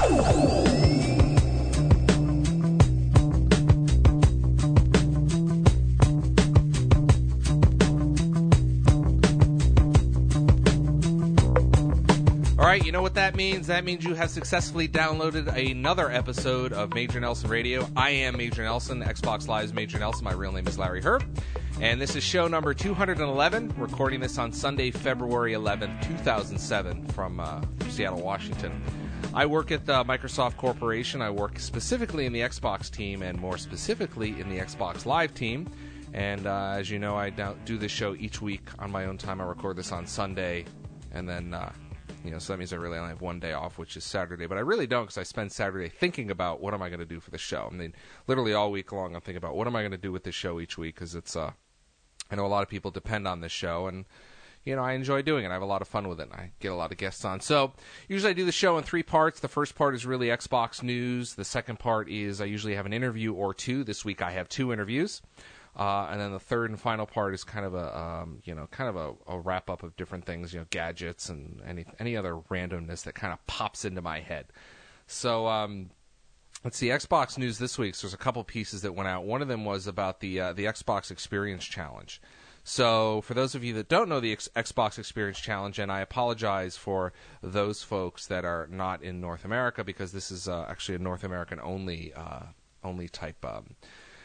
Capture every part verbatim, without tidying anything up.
All right, you know what that means? That means you have successfully downloaded another episode of Major Nelson Radio. I am Major Nelson, Xbox Live's Major Nelson. My real name is Larry Herb. And this is show number two hundred eleven, recording this on Sunday, February eleventh, two thousand seven, from, uh, from Seattle, Washington. I work at the Microsoft Corporation. I work specifically in the Xbox team, and more specifically in the Xbox Live team. And uh, as you know, I do this show each week on my own time. I record this on Sunday, and then... Uh, You know, so that means I really only have one day off, which is Saturday. But I really don't, because I spend Saturday thinking about what am I going to do for the show. I mean, literally all week long I'm thinking about what am I going to do with this show each week, because it's, uh, I know a lot of people depend on this show, and, you know, I enjoy doing it. I have a lot of fun with it, and I get a lot of guests on. So usually I do the show in three parts. The first part is really Xbox news. The second part is I usually have an interview or two. This week I have two interviews. Uh, and then the third and final part is kind of a, um, you know, kind of a, a wrap-up of different things, you know, gadgets and any any other randomness that kind of pops into my head. So, um, let's see, Xbox news this week. So there's a couple pieces that went out. One of them was about the uh, the Xbox Experience Challenge. So for those of you that don't know the X- Xbox Experience Challenge, and I apologize for those folks that are not in North America, because this is uh, actually a North American only uh, only type um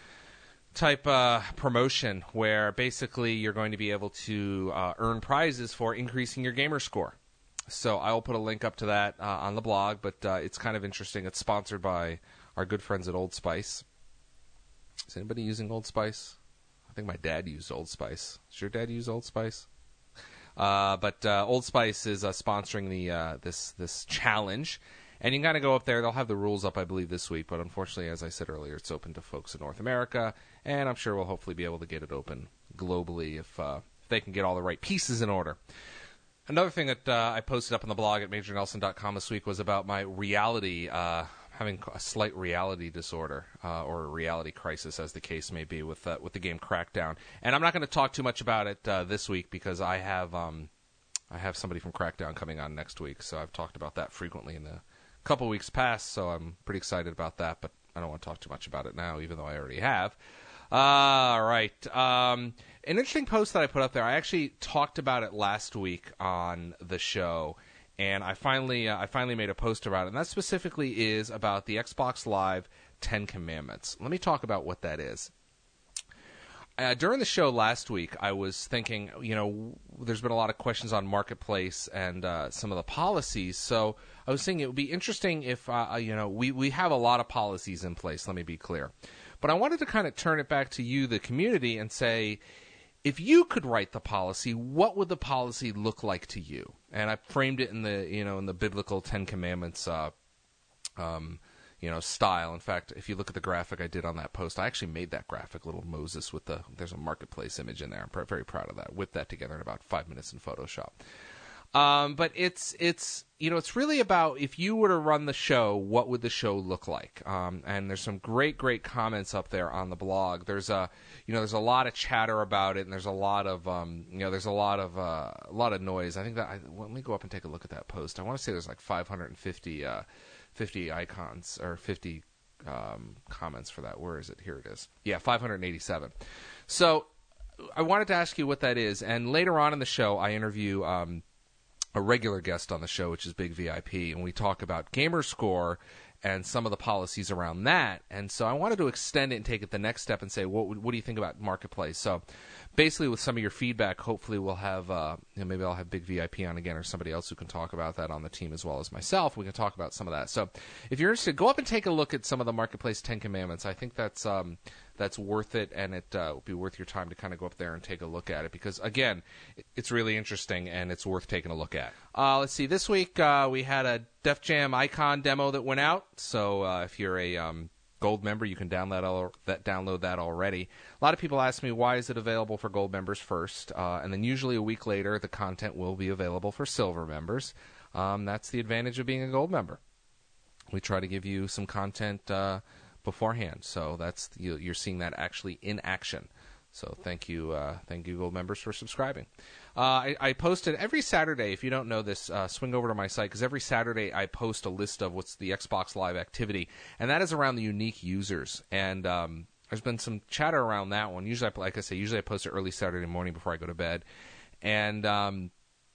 type uh, promotion where basically you're going to be able to uh, earn prizes for increasing your gamer score. So I'll put a link up to that uh, on the blog, but uh, it's kind of interesting. It's sponsored by our good friends at Old Spice. Is anybody using Old Spice? I think my dad used Old Spice. Does your dad use Old Spice? Uh, but uh, Old Spice is uh, sponsoring the uh, this this challenge. And you can kind of go up there. They'll have the rules up, I believe, this week. But unfortunately, as I said earlier, it's open to folks in North America. And I'm sure we'll hopefully be able to get it open globally if, uh, if they can get all the right pieces in order. Another thing that uh, I posted up on the blog at major nelson dot com this week was about my reality, uh, having a slight reality disorder uh, or a reality crisis, as the case may be, with uh, with the game Crackdown. And I'm not going to talk too much about it uh, this week because I have um, I have somebody from Crackdown coming on next week. So I've talked about that frequently in the couple weeks past, so I'm pretty excited about that, but I don't want to talk too much about it now, even though I already have. Uh, all right. Um, an interesting post that I put up there, I actually talked about it last week on the show, and I finally uh, I finally made a post about it, and that specifically is about the Xbox Live Ten Commandments. Let me talk about what that is. Uh, during the show last week, I was thinking, you know, there's been a lot of questions on Marketplace and uh, some of the policies. So I was thinking it would be interesting if, uh, you know, we, we have a lot of policies in place, let me be clear. But I wanted to kind of turn it back to you, the community, and say, if you could write the policy, what would the policy look like to you? And I framed it in the, you know, in the biblical Ten Commandments uh, um you know, style. In fact, if you look at the graphic I did on that post, I actually made that graphic, little Moses with the, there's a Marketplace image in there. I'm pr- very proud of that. Whipped that together in about five minutes in Photoshop. Um, but it's, it's, you know, it's really about if you were to run the show, what would the show look like? Um, and there's some great, great comments up there on the blog. There's a, you know, there's a lot of chatter about it, and there's a lot of, um, you know, there's a lot of, uh, a lot of noise. I think that, I, well, let me go up and take a look at that post. I want to say there's like five hundred fifty, uh, fifty icons or fifty um, comments for that. Where is it? Here it is. Yeah, five hundred eighty-seven. So I wanted to ask you what that is. And later on in the show, I interview um, a regular guest on the show, which is Big V I P, and we talk about Gamerscore and some of the policies around that. And so I wanted to extend it and take it the next step and say, what, what do you think about Marketplace? So basically, with some of your feedback, hopefully we'll have, uh, you know, maybe I'll have Big V I P on again or somebody else who can talk about that on the team as well as myself. We can talk about some of that. So if you're interested, go up and take a look at some of the Marketplace Ten Commandments. I think that's um, that's worth it, and it uh, will be worth your time to kind of go up there and take a look at it because, again, it's really interesting and it's worth taking a look at. Uh, let's see. This week uh, we had a Def Jam Icon demo that went out. So uh, if you're a um, Gold member, you can download all, that, download that already. A lot of people ask me, why is it available for Gold members first? Uh, and then usually a week later, the content will be available for Silver members. Um, that's the advantage of being a Gold member. We try to give you some content uh, beforehand. So that's you, you're seeing that actually in action. So thank you, uh, thank you, Gold members, for subscribing. Uh, I, I posted every Saturday. If you don't know this, uh, swing over to my site, because every Saturday I post a list of what's the Xbox Live activity, and that is around the unique users. And um, there's been some chatter around that one. Usually, I, like I say, usually I post it early Saturday morning before I go to bed. And um,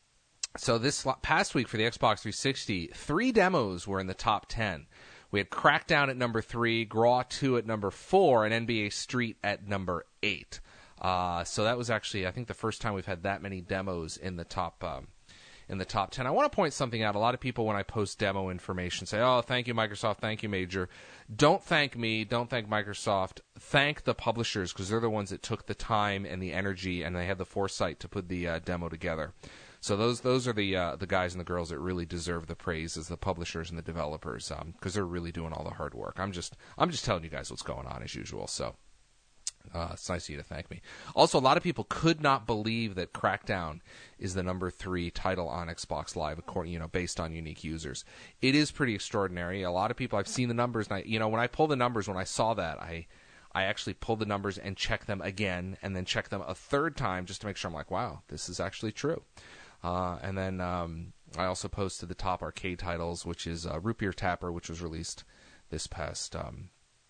so this past week for the Xbox three sixty, three demos were in the top ten. We had Crackdown at number three, Graw two at number four, and N B A Street at number eight. Uh, so that was actually, I think, the first time we've had that many demos in the top um, in the top ten. I want to point something out. A lot of people, when I post demo information, say, "Oh, thank you, Microsoft. Thank you, Major." Don't thank me. Don't thank Microsoft. Thank the publishers, because they're the ones that took the time and the energy, and they had the foresight to put the uh, demo together. So those those are the uh, the guys and the girls that really deserve the praise, as the publishers and the developers, because um, they're really doing all the hard work. I'm just I'm just telling you guys what's going on as usual. So uh, it's nice of you to thank me. Also, a lot of people could not believe that Crackdown is the number three title on Xbox Live, according you know based on unique users. It is pretty extraordinary. A lot of people, I've seen the numbers, and I, you know when I pull the numbers, when I saw that, I. I actually pulled the numbers and checked them again, and then checked them a third time just to make sure I'm like, wow, this is actually true. Uh, and then um, I also posted the top arcade titles, which is uh, Root Beer Tapper, which was released this past um,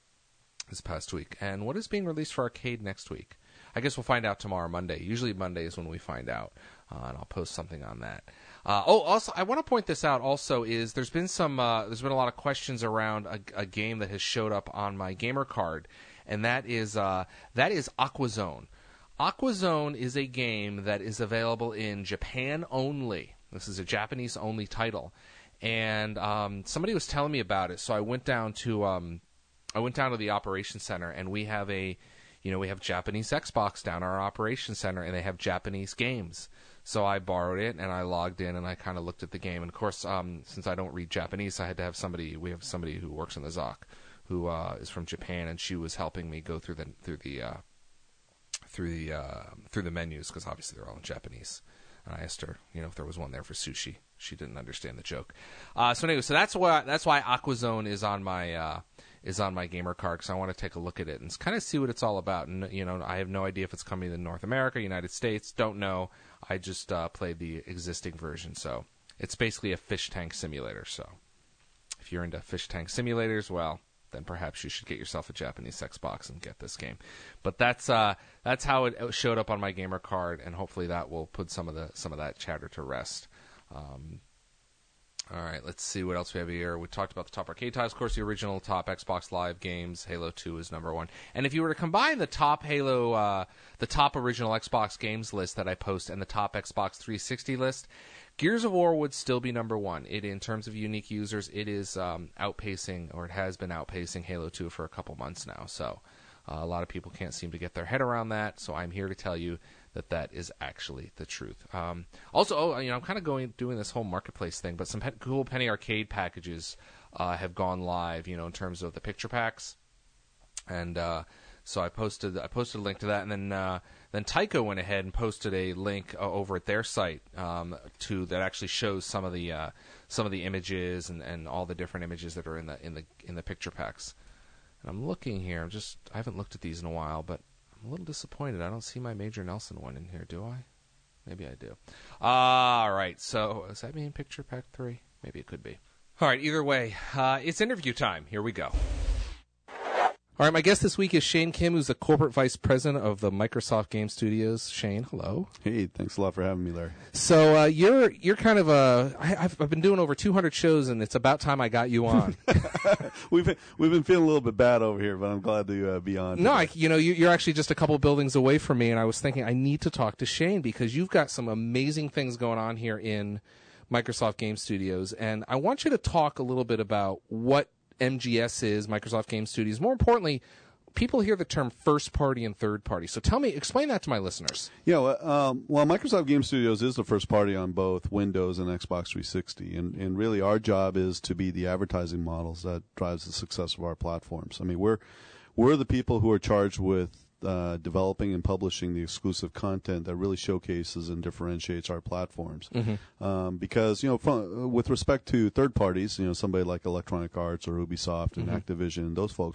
this past week. And what is being released for arcade next week? I guess we'll find out tomorrow, Monday. Usually Monday is when we find out, uh, and I'll post something on that. Uh, oh, also, I want to point this out. Also, is there's been some uh, there's been a lot of questions around a, a game that has showed up on my gamer card, and that is uh, that is Aquazone. Aquazone is a game that is available in Japan only. This is a Japanese-only title, and um, somebody was telling me about it. So I went down to um, I went down to the operations center, and we have a, you know, we have Japanese Xbox down our operations center, and they have Japanese games. So I borrowed it, and I logged in, and I kind of looked at the game. And of course, um, since I don't read Japanese, I had to have somebody. We have somebody who works in the Z O C, who uh, is from Japan, and she was helping me go through the through the. Uh, through the uh, through the menus, because obviously they're all in Japanese. And I asked her, you know, if there was one there for sushi. She didn't understand the joke. Uh, so anyway, so that's why that's why Aquazone is on my uh, is on my gamer card, because I want to take a look at it and kind of see what it's all about. And you know, I have no idea if it's coming to North America, United States. Don't know. I just uh, played the existing version, so it's basically a fish tank simulator. So if you're into fish tank simulators, well, then perhaps you should get yourself a Japanese Xbox and get this game. But that's uh, that's how it showed up on my gamer card, and hopefully that will put some of the some of that chatter to rest. Um, all right, let's see what else we have here. We talked about the top arcade titles. Of course, the original top Xbox Live games. Halo two is number one. And if you were to combine the top Halo, uh, the top original Xbox games list that I post and the top Xbox three sixty list, Gears of War would still be number one. It, in terms of unique users, it is um, outpacing, or it has been outpacing Halo two for a couple months now. So uh, a lot of people can't seem to get their head around that. So I'm here to tell you that that is actually the truth. Um, also, oh, you know, I'm kind of going doing this whole marketplace thing, but some pe- cool Penny Arcade packages uh, have gone live. You know, in terms of the picture packs, and uh, so I posted I posted a link to that, and then uh, then Tyco went ahead and posted a link uh, over at their site um, to that actually shows some of the uh, some of the images and, and all the different images that are in the in the in the picture packs. And I'm looking here. I'm just I haven't looked at these in a while, but I'm a little disappointed. I don't see my Major Nelson one in here, do I? Maybe I do. All right. So does that mean Picture Pack three? Maybe it could be. All right. Either way, uh, it's interview time. Here we go. All right, my guest this week is Shane Kim, who's the corporate vice president of the Microsoft Game Studios. Shane, hello. Hey, thanks a lot for having me, Larry. So uh, you're you're kind of a I, I've I've been doing over two hundred shows, and it's about time I got you on. we've been, we've been feeling a little bit bad over here, but I'm glad to uh, be on. No, I, you know you, you're actually just a couple buildings away from me, and I was thinking I need to talk to Shane because you've got some amazing things going on here in Microsoft Game Studios, and I want you to talk a little bit about what M G S is, Microsoft Game Studios. More importantly, people hear the term first party and third party. So tell me, explain that to my listeners. Yeah, well, um, well, Microsoft Game Studios is the first party on both Windows and Xbox three sixty. And, and really our job is to be the advertising models that drives the success of our platforms. I mean, we're, we're the people who are charged with uh, developing and publishing the exclusive content that really showcases and differentiates our platforms. Mm-hmm. Um, because, you know, from, with respect to third parties, you know, somebody like Electronic Arts or Ubisoft and mm-hmm. Activision, those folks,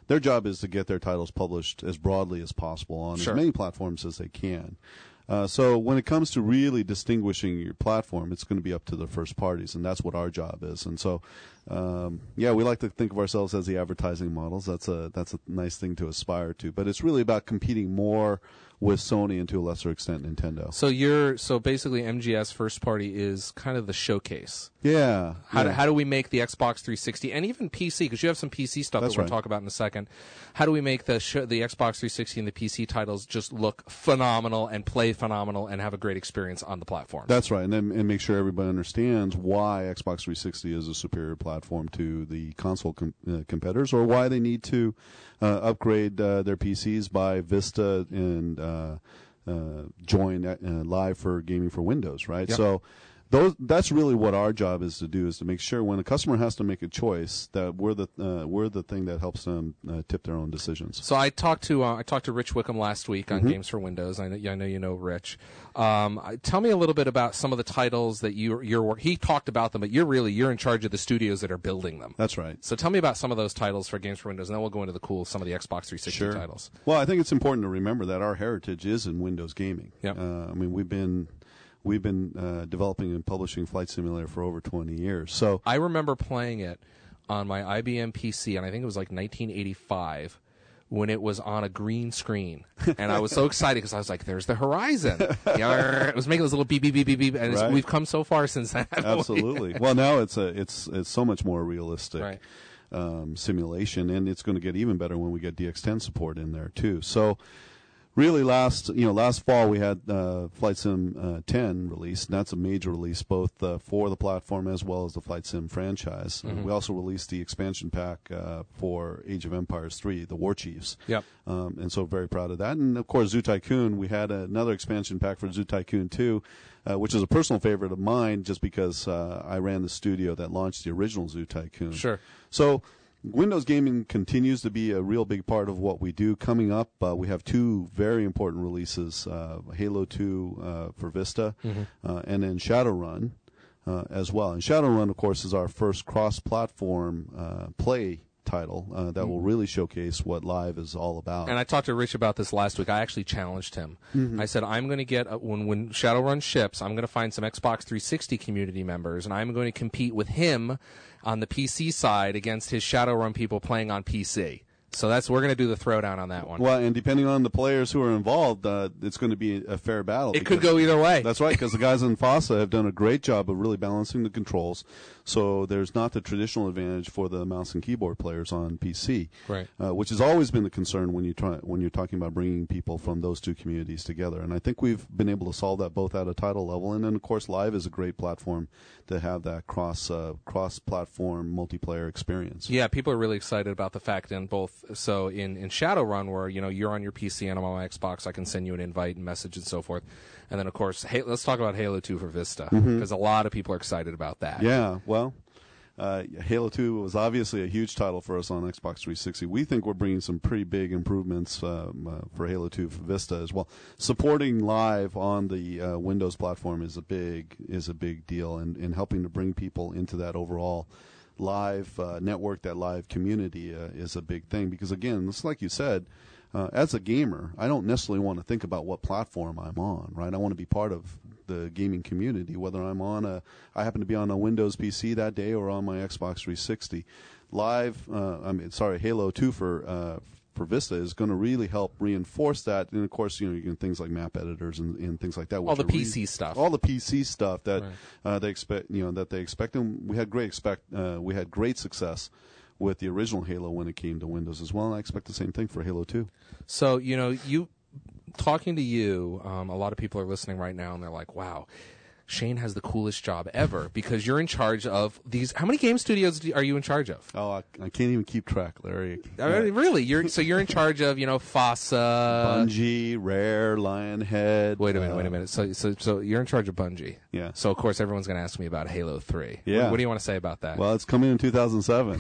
their job is to get their titles published as broadly as possible on Sure. as many platforms as they can. Uh, so when it comes to really distinguishing your platform, it's going to be up to the first parties, and that's what our job is. And so, um, yeah, we like to think of ourselves as the advertising models. That's a that's a nice thing to aspire to. But it's really about competing more with Sony and to a lesser extent Nintendo. So you're so basically M G S first party is kind of the showcase. Yeah. How yeah. do, how do we make the Xbox three sixty and even P C, because you have some P C stuff That's that we'll right. talk about in a second. How do we make the sh- the Xbox three sixty and the P C titles just look phenomenal and play phenomenal and have a great experience on the platform? That's right, and then and make sure everybody understands why Xbox three sixty is a superior platform to the console com- uh, competitors, or why they need to uh, upgrade uh, their P Cs by Vista and uh, uh, join uh, Live for gaming for Windows. Right, Yep. so. Those, that's really what our job is to do, is to make sure when a customer has to make a choice that we're the uh, we're the thing that helps them uh, tip their own decisions. So I talked to uh, I talked to Rich Wickham last week on Mm-hmm. Games for Windows. I know, I know you know Rich. Um, I- tell me a little bit about some of the titles that you you're work- he talked about them, but you're really you're in charge of the studios that are building them. That's right. So tell me about some of those titles for Games for Windows, and then we'll go into the cool some of the Xbox three sixty titles. Well, I think it's important to remember that our heritage is in Windows gaming. Yep. Uh, I mean, we've been we've been uh, developing and publishing Flight Simulator for over twenty years. So I remember playing it on my I B M P C, and I think it was like nineteen eighty-five. When it was on a green screen, and I was so excited because I was like, "There's the horizon!" You know, it was making this little beep, beep, beep, beep, beep, and it's, Right. we've come so far since then. absolutely. Well, now it's a it's it's so much more realistic Right. um, simulation, and it's going to get even better when we get D X ten support in there too. So. Really, last you know, last fall we had uh, Flight Sim uh, ten released, and that's a major release both uh, for the platform as well as the Flight Sim franchise. Uh, we also released the expansion pack uh, for Age of Empires three, the War Chiefs. Yep. Um, and so very proud of that. And of course, Zoo Tycoon, we had another expansion pack for Zoo Tycoon two, uh, which is a personal favorite of mine, just because uh, I ran the studio that launched the original Zoo Tycoon. Sure. So. Windows gaming continues to be a real big part of what we do. Coming up, uh, we have two very important releases, uh, Halo two uh, for Vista, uh, and then Shadowrun uh, as well. And Shadowrun, of course, is our first cross-platform uh, play title uh, that will really showcase what Live is all about. And I talked to Rich about this last week. I actually challenged him. I said, I'm going to get, uh, when, when Shadowrun ships, I'm going to find some Xbox three sixty community members, and I'm going to compete with him on the P C side against his Shadowrun people playing on P C. So that's we're going to do the throwdown on that one. Well, and depending on the players who are involved, uh, it's going to be a fair battle. It could because- go either way. That's right, because the guys in FASA have done a great job of really balancing the controls. So there's not the traditional advantage for the mouse and keyboard players on P C, Right. uh, which has always been the concern when you try when you're talking about bringing people from those two communities together. And I think we've been able to solve that both at a title level, and then of course Live is a great platform to have that cross uh, cross platform multiplayer experience. Yeah, people are really excited about the fact in both. So in, in Shadowrun, where you know you're on your P C and I'm on my Xbox, I can send you an invite and message and so forth. And then of course, hey, let's talk about Halo two for Vista, because a lot of people are excited about that. Yeah, well, uh, Halo two was obviously a huge title for us on Xbox three sixty. We think we're bringing some pretty big improvements um, uh, for Halo two for Vista as well. Supporting Live on the uh, Windows platform is a big is a big deal, and, and helping to bring people into that overall Live uh, network, that Live community uh, is a big thing. Because again, it's like you said. Uh, as a gamer, I don't necessarily want to think about what platform I'm on, right? I want to be part of the gaming community, whether I'm on a, I happen to be on a Windows P C that day or on my Xbox three sixty. Live, uh, I mean, sorry, Halo two for uh, for Vista is going to really help reinforce that. And of course, you know, you can things like map editors and, and things like that. All the are P C stuff. All the P C stuff that Right. uh, they expect, you know, that they expect. And we had great expect, uh, we had great success with the original Halo when it came to Windows as well, and I expect the same thing for Halo two. So, you know, you talking to you, um, a lot of people are listening right now and they're like, wow, Shane has the coolest job ever because you're in charge of these. How many game studios do, are you in charge of? Oh, I, I can't even keep track, Larry. I mean, really? You're so you're in charge of, you know, FASA. Bungie, Rare, Lionhead. Wait a minute, uh, wait a minute. So, so, so you're in charge of Bungie. Yeah. So of course everyone's going to ask me about Halo three. Yeah. What, what do you want to say about that? Well, it's coming in two thousand seven.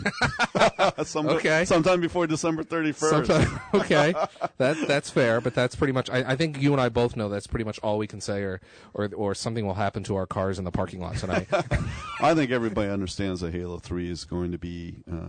Some, Okay. Sometime before December thirty-first. Sometime, okay, that that's fair, but that's pretty much. I, I think you and I both know that's pretty much all we can say, or or or something will happen to our cars in the parking lot tonight. I think everybody understands that Halo three is going to be uh,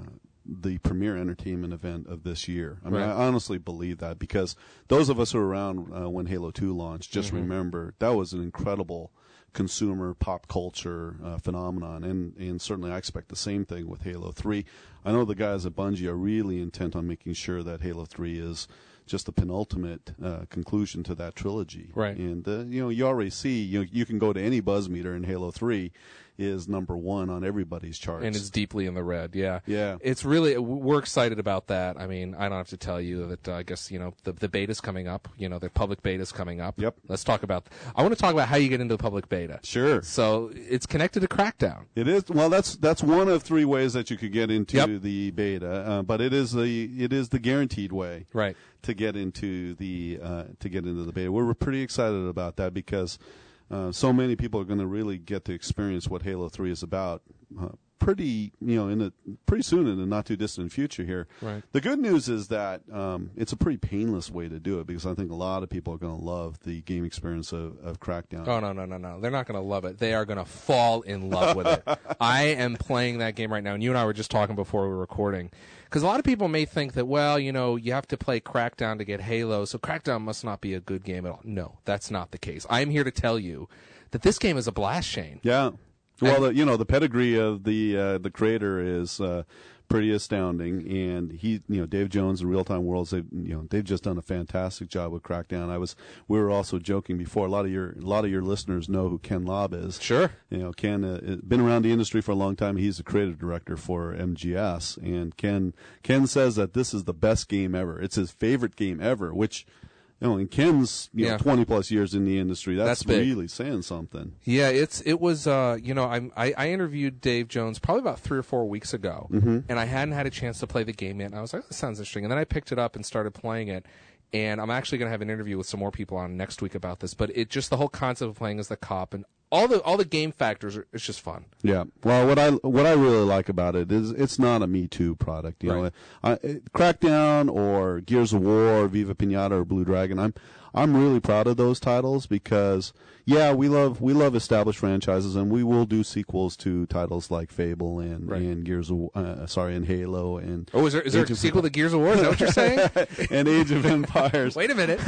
the premier entertainment event of this year. I mean, Right. I honestly believe that because those of us who were around uh, when Halo two launched just Mm-hmm. remember that was an incredible consumer pop culture uh, phenomenon, and, and certainly I expect the same thing with Halo three. I know the guys at Bungie are really intent on making sure that Halo three is just the penultimate uh, conclusion to that trilogy. Right. And, uh, you know, you already see, you know, you can go to any buzz meter and Halo three is number one on everybody's charts. And it's deeply in the red, yeah. Yeah. It's really, we're excited about that. I mean, I don't have to tell you that uh, I guess, you know, the, the beta's coming up. You know, the public beta's coming up. Yep. Let's talk about, I want to talk about how you get into the public beta. Sure. So it's connected to Crackdown. It is. Well, that's that's one of three ways that you could get into Yep. the beta, uh, but it is the it is the guaranteed way Right. to get into the uh, to get into the beta. We're pretty excited about that because uh, so many people are going to really get to experience what Halo three is about. Uh, pretty, you know, in a pretty soon in the not too distant future here. Right. The good news is that um, it's a pretty painless way to do it because I think a lot of people are going to love the game experience of, of Crackdown. Oh, no, no, no, no. They're not going to love it. They are going to fall in love with it. I am playing that game right now, and you and I were just talking before we were recording. Because a lot of people may think that, well, you know, you have to play Crackdown to get Halo, so Crackdown must not be a good game at all. No, that's not the case. I'm here to tell you that this game is a blast, Shane. Yeah. Well, the, you know, the pedigree of the uh, the creator is uh, pretty astounding, and he, you know, Dave Jones and Real Time Worlds, they, you know, they've just done a fantastic job with Crackdown. I was, we were also joking before. A lot of your, a lot of your listeners know who Ken Lobb is. Sure. You know, Ken uh, been around the industry for a long time. He's the creative director for M G S, and Ken Ken says that this is the best game ever. It's his favorite game ever, which. You know, and Ken's you Yeah. know twenty plus years in the industry. That's, That's big. really saying something. Yeah, it's it was uh, you know I'm, I I interviewed Dave Jones probably about three or four weeks ago, Mm-hmm. and I hadn't had a chance to play the game yet. And I was like, this sounds interesting, and then I picked it up and started playing it. And I'm actually going to have an interview with some more people on next week about this. But it just the whole concept of playing as the cop and all the all the game factors are, it's just fun. Yeah. Well, what I what I really like about it is it's not a Me Too product. You Right. know, I, it, Crackdown or Gears of War, or Viva Pinata or Blue Dragon. I'm I'm really proud of those titles because yeah, we love we love established franchises and we will do sequels to titles like Fable and Right. and Gears of uh, sorry and Halo and Oh, is there is there Age a of- sequel to Gears of War? Is that what you're saying? and Age of Empires. Wait a minute.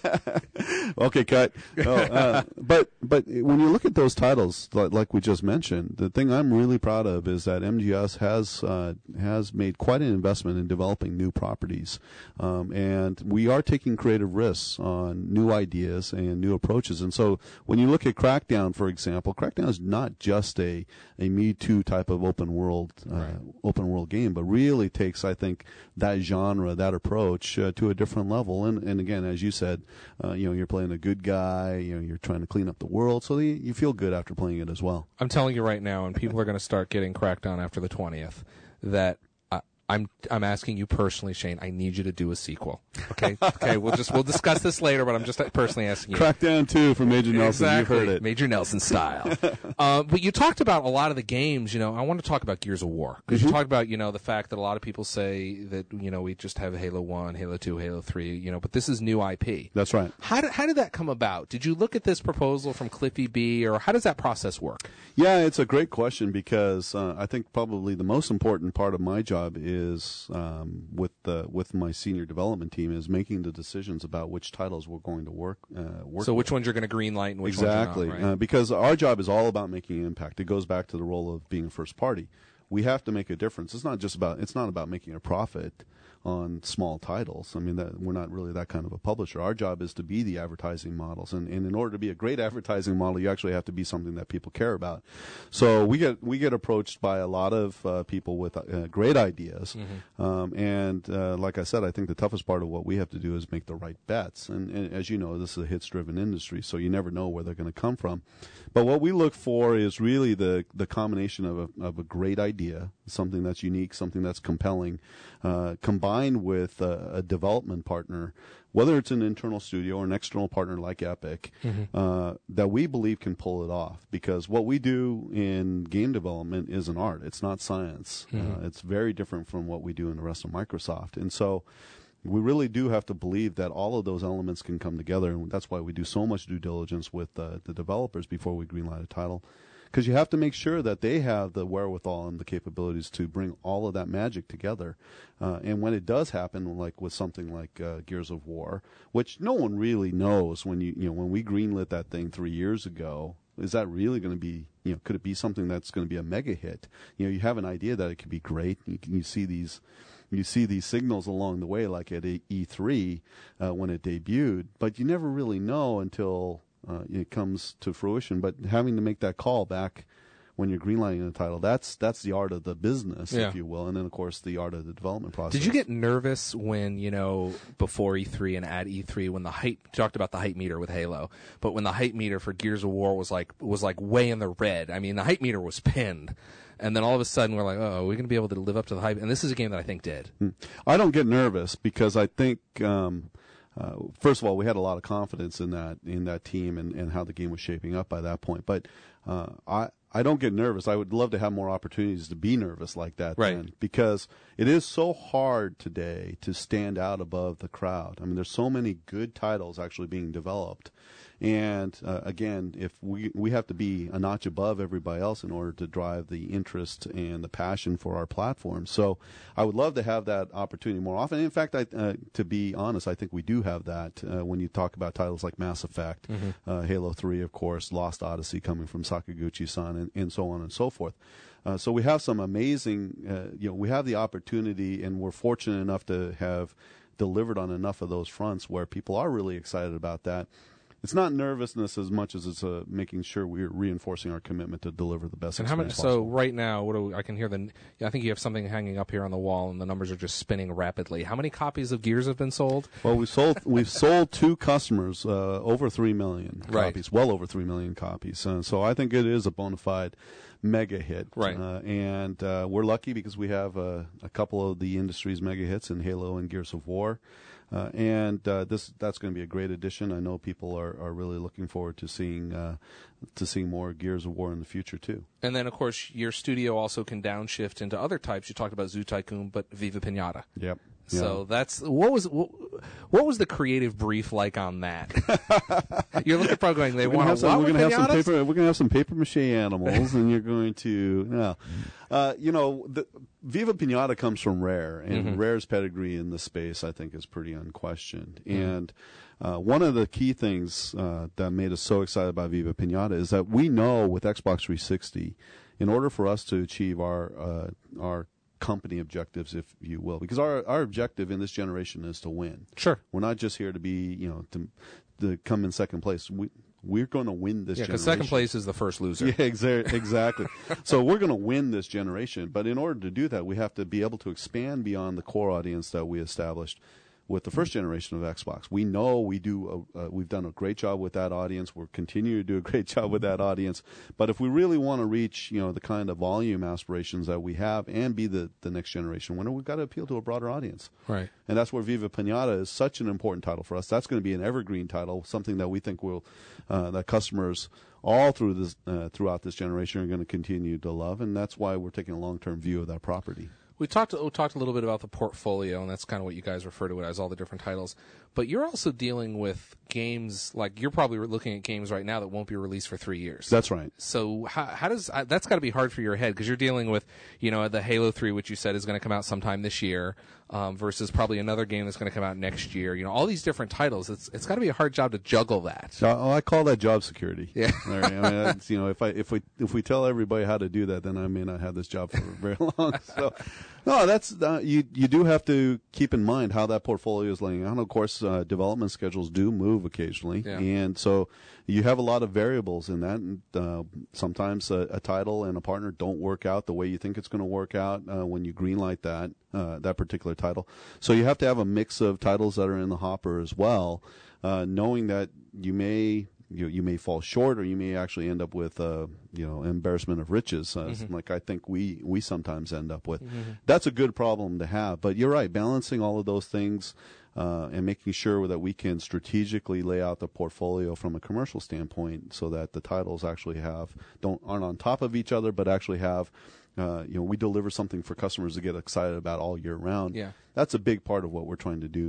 Okay, cut. Oh, uh, but but when you look at those titles, like, like we just mentioned, the thing I'm really proud of is that M G S has uh, has made quite an investment in developing new properties, um, and we are taking creative risks on new ideas and new approaches. And so when you look at Crackdown, for example, Crackdown is not just a a Me Too type of open world uh, Right. open world game, but really takes, I think, that genre, that approach uh, to a different level. And and again, as you said, uh, you know, you're playing a good guy, you know, you're trying to clean up the world, so you, you feel good after playing it as well. I'm telling you right now, and people are going to start getting Crackdown after the twentieth, that I, I'm I'm asking you personally, Shane. I need you to do a sequel. Okay, okay. We'll just we'll discuss this later, but I'm just personally asking you. Crackdown two from Major Nelson, Exactly. you've heard it. Major Nelson style. uh, but you talked about a lot of the games. You know, I want to talk about Gears of War because Mm-hmm. you talked about you know the fact that a lot of people say that you know we just have Halo One, Halo Two, Halo Three. You know, but this is new I P. That's right. How did how did that come about? Did you look at this proposal from Cliffy B, or how does that process work? Yeah, it's a great question because uh, I think probably the most important part of my job is um, with the with my senior development team is making the decisions about which titles we're going to work uh, work. So with. which ones you're going to green light and which Exactly, ones you're not, right? uh, because our job is all about making an impact. It goes back to the role of being a first party. We have to make a difference. It's not just about. It's not about making a profit on small titles. I mean, that we're not really that kind of a publisher. Our job is to be the advertising models, and, and in order to be a great advertising model, you actually have to be something that people care about. So we get we get approached by a lot of uh, people with uh, great ideas, Mm-hmm. um, and uh, like I said, I think the toughest part of what we have to do is make the right bets. And, and as you know, this is a hits-driven industry, so you never know where they're going to come from. But what we look for is really the the combination of a of a great idea, something that's unique, something that's compelling, uh, combined with a, a development partner, whether it's an internal studio or an external partner like Epic, uh, that we believe can pull it off. Because what we do in game development is an art; it's not science. Uh, it's very different from what we do in the rest of Microsoft, and so. We really do have to believe that all of those elements can come together, and that's why we do so much due diligence with uh, the developers before we greenlight a title. because you have to make sure that they have the wherewithal and the capabilities to bring all of that magic together. Uh, and when it does happen, like with something like uh, Gears of War, which no one really knows when you, you know, when we greenlit that thing three years ago, is that really going to be, you know, could it be something that's going to be a mega hit? You know, you have an idea that it could be great. You, you see these, you see these signals along the way, like at E three uh, when it debuted, but you never really know until uh, it comes to fruition. But having to make that call back when you're greenlighting a title, that's that's the art of the business, yeah. if you will, and then of course the art of the development process. Did you get nervous when, you know, before E three and at E three, when the hype, you talked about the hype meter with Halo, but when the hype meter for Gears of War was like was like way in the red? I mean, the hype meter was pinned, and then all of a sudden we're like, oh, we're going to be able to live up to the hype, and this is a game that I think did. I don't get nervous because I think. Um, Uh, first of all, we had a lot of confidence in that in that team and, and how the game was shaping up by that point. But uh, I I don't get nervous. I would love to have more opportunities to be nervous like that, right? Then, because it is so hard today to stand out above the crowd. I mean, there's so many good titles actually being developed, and uh, again, if we we have to be a notch above everybody else in order to drive the interest and the passion for our platform. So I would love to have that opportunity more often. In fact, I, uh, to be honest, I think we do have that uh, when you talk about titles like Mass Effect, mm-hmm. uh, Halo three, of course, Lost Odyssey coming from Sakaguchi-san, and, and so on and so forth. Uh, so we have some amazing, uh, you know, we have the opportunity, and we're fortunate enough to have delivered on enough of those fronts where people are really excited about that. It's not nervousness as much as it's uh, making sure we're reinforcing our commitment to deliver the best and how many, experience possible. So right now, what do we, I can hear the. I think you have something hanging up here on the wall, and the numbers are just spinning rapidly. How many copies of Gears have been sold? Well, we've sold we've sold to customers uh, over three million right. copies, well over three million copies. Uh, so I think it is a bona fide mega hit. Right. Uh, and uh, we're lucky because we have uh, a couple of the industry's mega hits in Halo and Gears of War. Uh, and uh, this that's going to be a great addition. I know people are, are really looking forward to seeing uh, to seeing more Gears of War in the future too. And then, of course, your studio also can downshift into other types. You talked about Zoo Tycoon, but Viva Pinata. Yep. So yeah. that's what was what, what was the creative brief like on that? You're looking at probably going. They want to. We're going to have some paper. We're going to have some paper mache animals, and you're going to. No, uh, you know, the, Viva Pinata comes from Rare, and mm-hmm. Rare's pedigree in the space, I think, is pretty unquestioned. Mm-hmm. And uh, one of the key things uh, that made us so excited about Viva Pinata is that we know with Xbox three sixty, in order for us to achieve our uh, our company objectives, if you will, because our our objective in this generation is to win. Sure, we're not just here to be, you know, to to come in second place. We we're going to win this. Yeah, generation. because second place is the first loser. Yeah, exa- exactly. So we're going to win this generation, but in order to do that, we have to be able to expand beyond the core audience that we established with the first generation of Xbox. We know we do. A, uh, we've done a great job with that audience. We're continuing to do a great job with that audience. But if we really want to reach, you know, the kind of volume aspirations that we have and be the, the next generation winner, we've got to appeal to a broader audience. Right. And that's where Viva Pinata is such an important title for us. That's going to be an evergreen title, something that we think will uh, that customers all through this uh, throughout this generation are going to continue to love, and that's why we're taking a long-term view of that property. We talked we talked a little bit about the portfolio, and that's kind of what you guys refer to it as, all the different titles. But you're also dealing with games, like you're probably looking at games right now that won't be released for three years. That's right. So how, how does uh, that's got to be hard for your head, because you're dealing with, you know, the Halo three, which you said is going to come out sometime this year, um, versus probably another game that's going to come out next year. You know, all these different titles. It's it's got to be a hard job to juggle that. Oh, I call that job security. Yeah. Larry. I mean, that's, you know, if I if we if we tell everybody how to do that, then I may not have this job for very long. So, no, that's uh, you. You do have to keep in mind how that portfolio is laying out. And of course, uh, development schedules do move occasionally, yeah. and so you have a lot of variables in that. And uh, sometimes a, a title and a partner don't work out the way you think it's going to work out uh, when you greenlight that uh, that particular title. So you have to have a mix of titles that are in the hopper as well, uh, knowing that you may. You you may fall short, or you may actually end up with uh, you know embarrassment of riches, uh, mm-hmm. like I think we we sometimes end up with. Mm-hmm. That's a good problem to have. But you're right, balancing all of those things uh, and making sure that we can strategically lay out the portfolio from a commercial standpoint, so that the titles actually have don't aren't on top of each other, but actually have. Uh, you know, we deliver something for customers to get excited about all year round. Yeah. That's a big part of what we're trying to do now.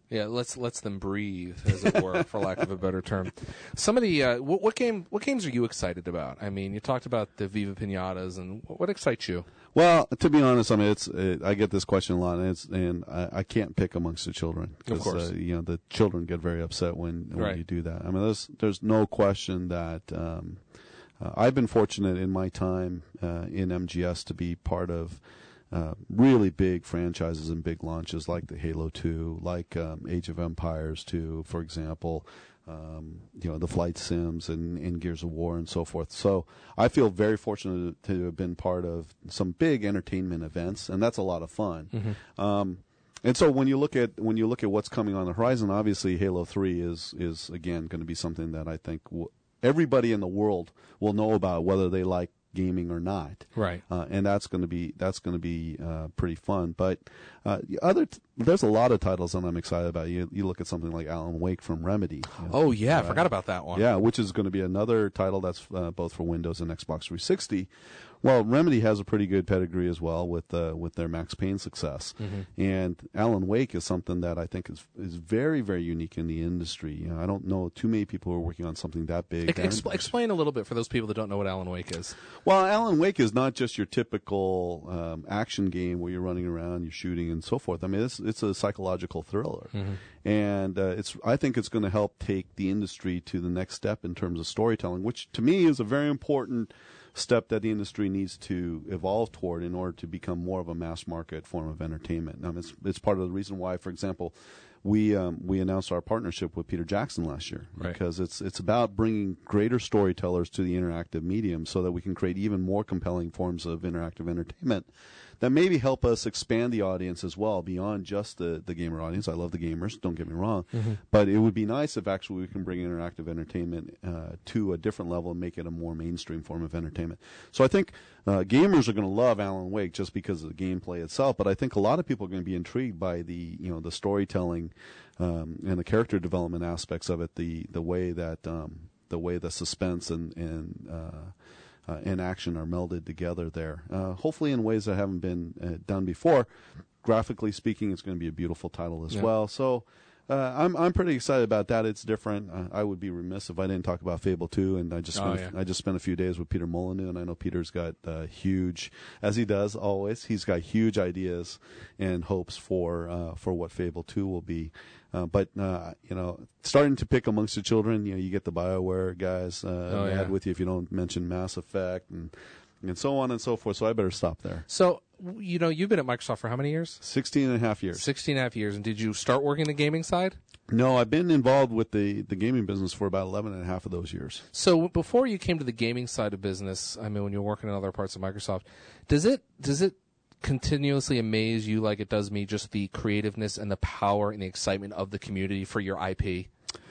Yeah, let's lets them breathe, as it were, for lack of a better term. Some of the uh, what, what game what games are you excited about? I mean, you talked about the Viva Pinatas, and what, what excites you? Well, to be honest, I mean, it's it, I get this question a lot, and it's and I, I can't pick amongst the children. Of course, uh, you know the children get very upset when when right. you do that. I mean, there's there's no question that um, uh, I've been fortunate in my time uh, in M G S to be part of. Uh, really big franchises and big launches like the Halo two, like um, Age of Empires two, for example, um, you know, the flight sims and, and Gears of War and so forth. So I feel very fortunate to have been part of some big entertainment events, and that's a lot of fun. Mm-hmm. Um, and so when you look at when you look at what's coming on the horizon, obviously Halo three is is again going to be something that I think w- everybody in the world will know about, whether they like gaming or not, right? Uh, and that's going to be that's going to be uh, pretty fun. But uh, other t- there's a lot of titles that I'm excited about. You you look at something like Alan Wake from Remedy. You know, oh yeah, uh, I forgot about that one. Yeah, which is going to be another title that's uh, both for Windows and Xbox three sixty. Well, Remedy has a pretty good pedigree as well with uh, with their Max Payne success, mm-hmm. and Alan Wake is something that I think is is very very unique in the industry. You know, I don't know too many people who are working on something that big. Ex- expl- explain a little bit for those people that don't know what Alan Wake is. Well, Alan Wake is not just your typical um, action game where you're running around, you're shooting, and so forth. I mean, it's it's a psychological thriller, mm-hmm. and uh, it's I think it's going to help take the industry to the next step in terms of storytelling, which to me is a very important step that the industry needs to evolve toward in order to become more of a mass market form of entertainment. Now, it's it's part of the reason why, for example, we um, we announced our partnership with Peter Jackson last year, right. because it's it's about bringing greater storytellers to the interactive medium so that we can create even more compelling forms of interactive entertainment that maybe help us expand the audience as well beyond just the, the gamer audience. I love the gamers, don't get me wrong, mm-hmm. but it would be nice if actually we can bring interactive entertainment uh, to a different level and make it a more mainstream form of entertainment. So I think uh, gamers are going to love Alan Wake just because of the gameplay itself, but I think a lot of people are going to be intrigued by the you know the storytelling um, and the character development aspects of it, the the way that um, the way the suspense and and uh, Uh, and action are melded together there, uh, hopefully in ways that haven't been uh, done before. Graphically speaking, it's going to be a beautiful title as yeah. well. So uh, I'm I'm pretty excited about that. It's different. Uh, I would be remiss if I didn't talk about Fable two, and I just spent, oh, yeah. I just spent a few days with Peter Molyneux, and I know Peter's got uh, huge, as he does always, he's got huge ideas and hopes for uh, for what Fable two will be. Uh, but, uh, you know, starting to pick amongst the children, you know, you get the BioWare guys uh, oh, mad yeah. with you if you don't mention Mass Effect and and so on and so forth. So I better stop there. So, you know, you've been at Microsoft for how many years? Sixteen and a half years. Sixteen and a half years. And did you start working the gaming side? No, I've been involved with the, the gaming business for about eleven and a half of those years. So before you came to the gaming side of business, I mean, when you were working in other parts of Microsoft, does it does it continuously amaze you like it does me, just the creativeness and the power and the excitement of the community for your I P?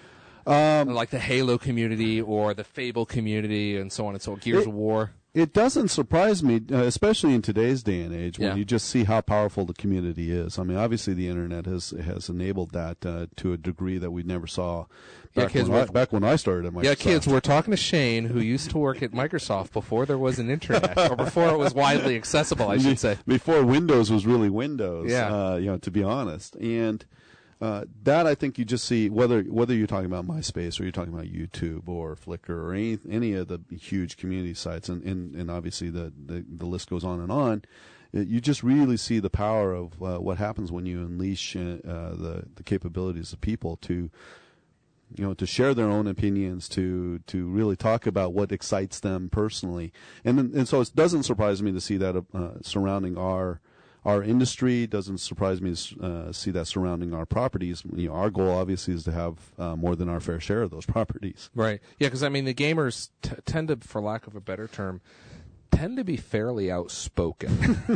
Um, like the Halo community or the Fable community and so on and so on, Gears it, of War. It doesn't surprise me, uh, especially in today's day and age, when yeah. you just see how powerful the community is. I mean, obviously the internet has has enabled that uh, to a degree that we never saw back, yeah, kids when, were, I, back when I started at Microsoft. Yeah, kids, we're talking to Shane, who used to work at Microsoft before there was an internet, or before it was widely accessible, I should say. Before Windows was really Windows, yeah. uh, you know, to be honest. And Uh, that I think you just see, whether whether you're talking about MySpace or you're talking about YouTube or Flickr or any any of the huge community sites, and, and, and obviously the, the, the list goes on and on, it, you just really see the power of uh, what happens when you unleash uh, the, the capabilities of people to, you know, to share their own opinions, to to really talk about what excites them personally. And, and so it doesn't surprise me to see that uh, surrounding our Our industry. Doesn't surprise me to uh, see that surrounding our properties. You know, our goal obviously is to have uh, more than our fair share of those properties. Right. Yeah, because I mean, the gamers t- tend to, for lack of a better term, tend to be fairly outspoken.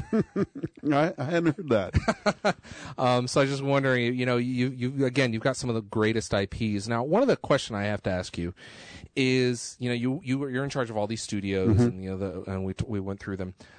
I, I hadn't heard that. um, so I was just wondering, you know, you you again, you've got some of the greatest I Ps. Now, one of the question I have to ask you is, you know, you you you're in charge of all these studios, mm-hmm. and you know, the, and we t- we went through them.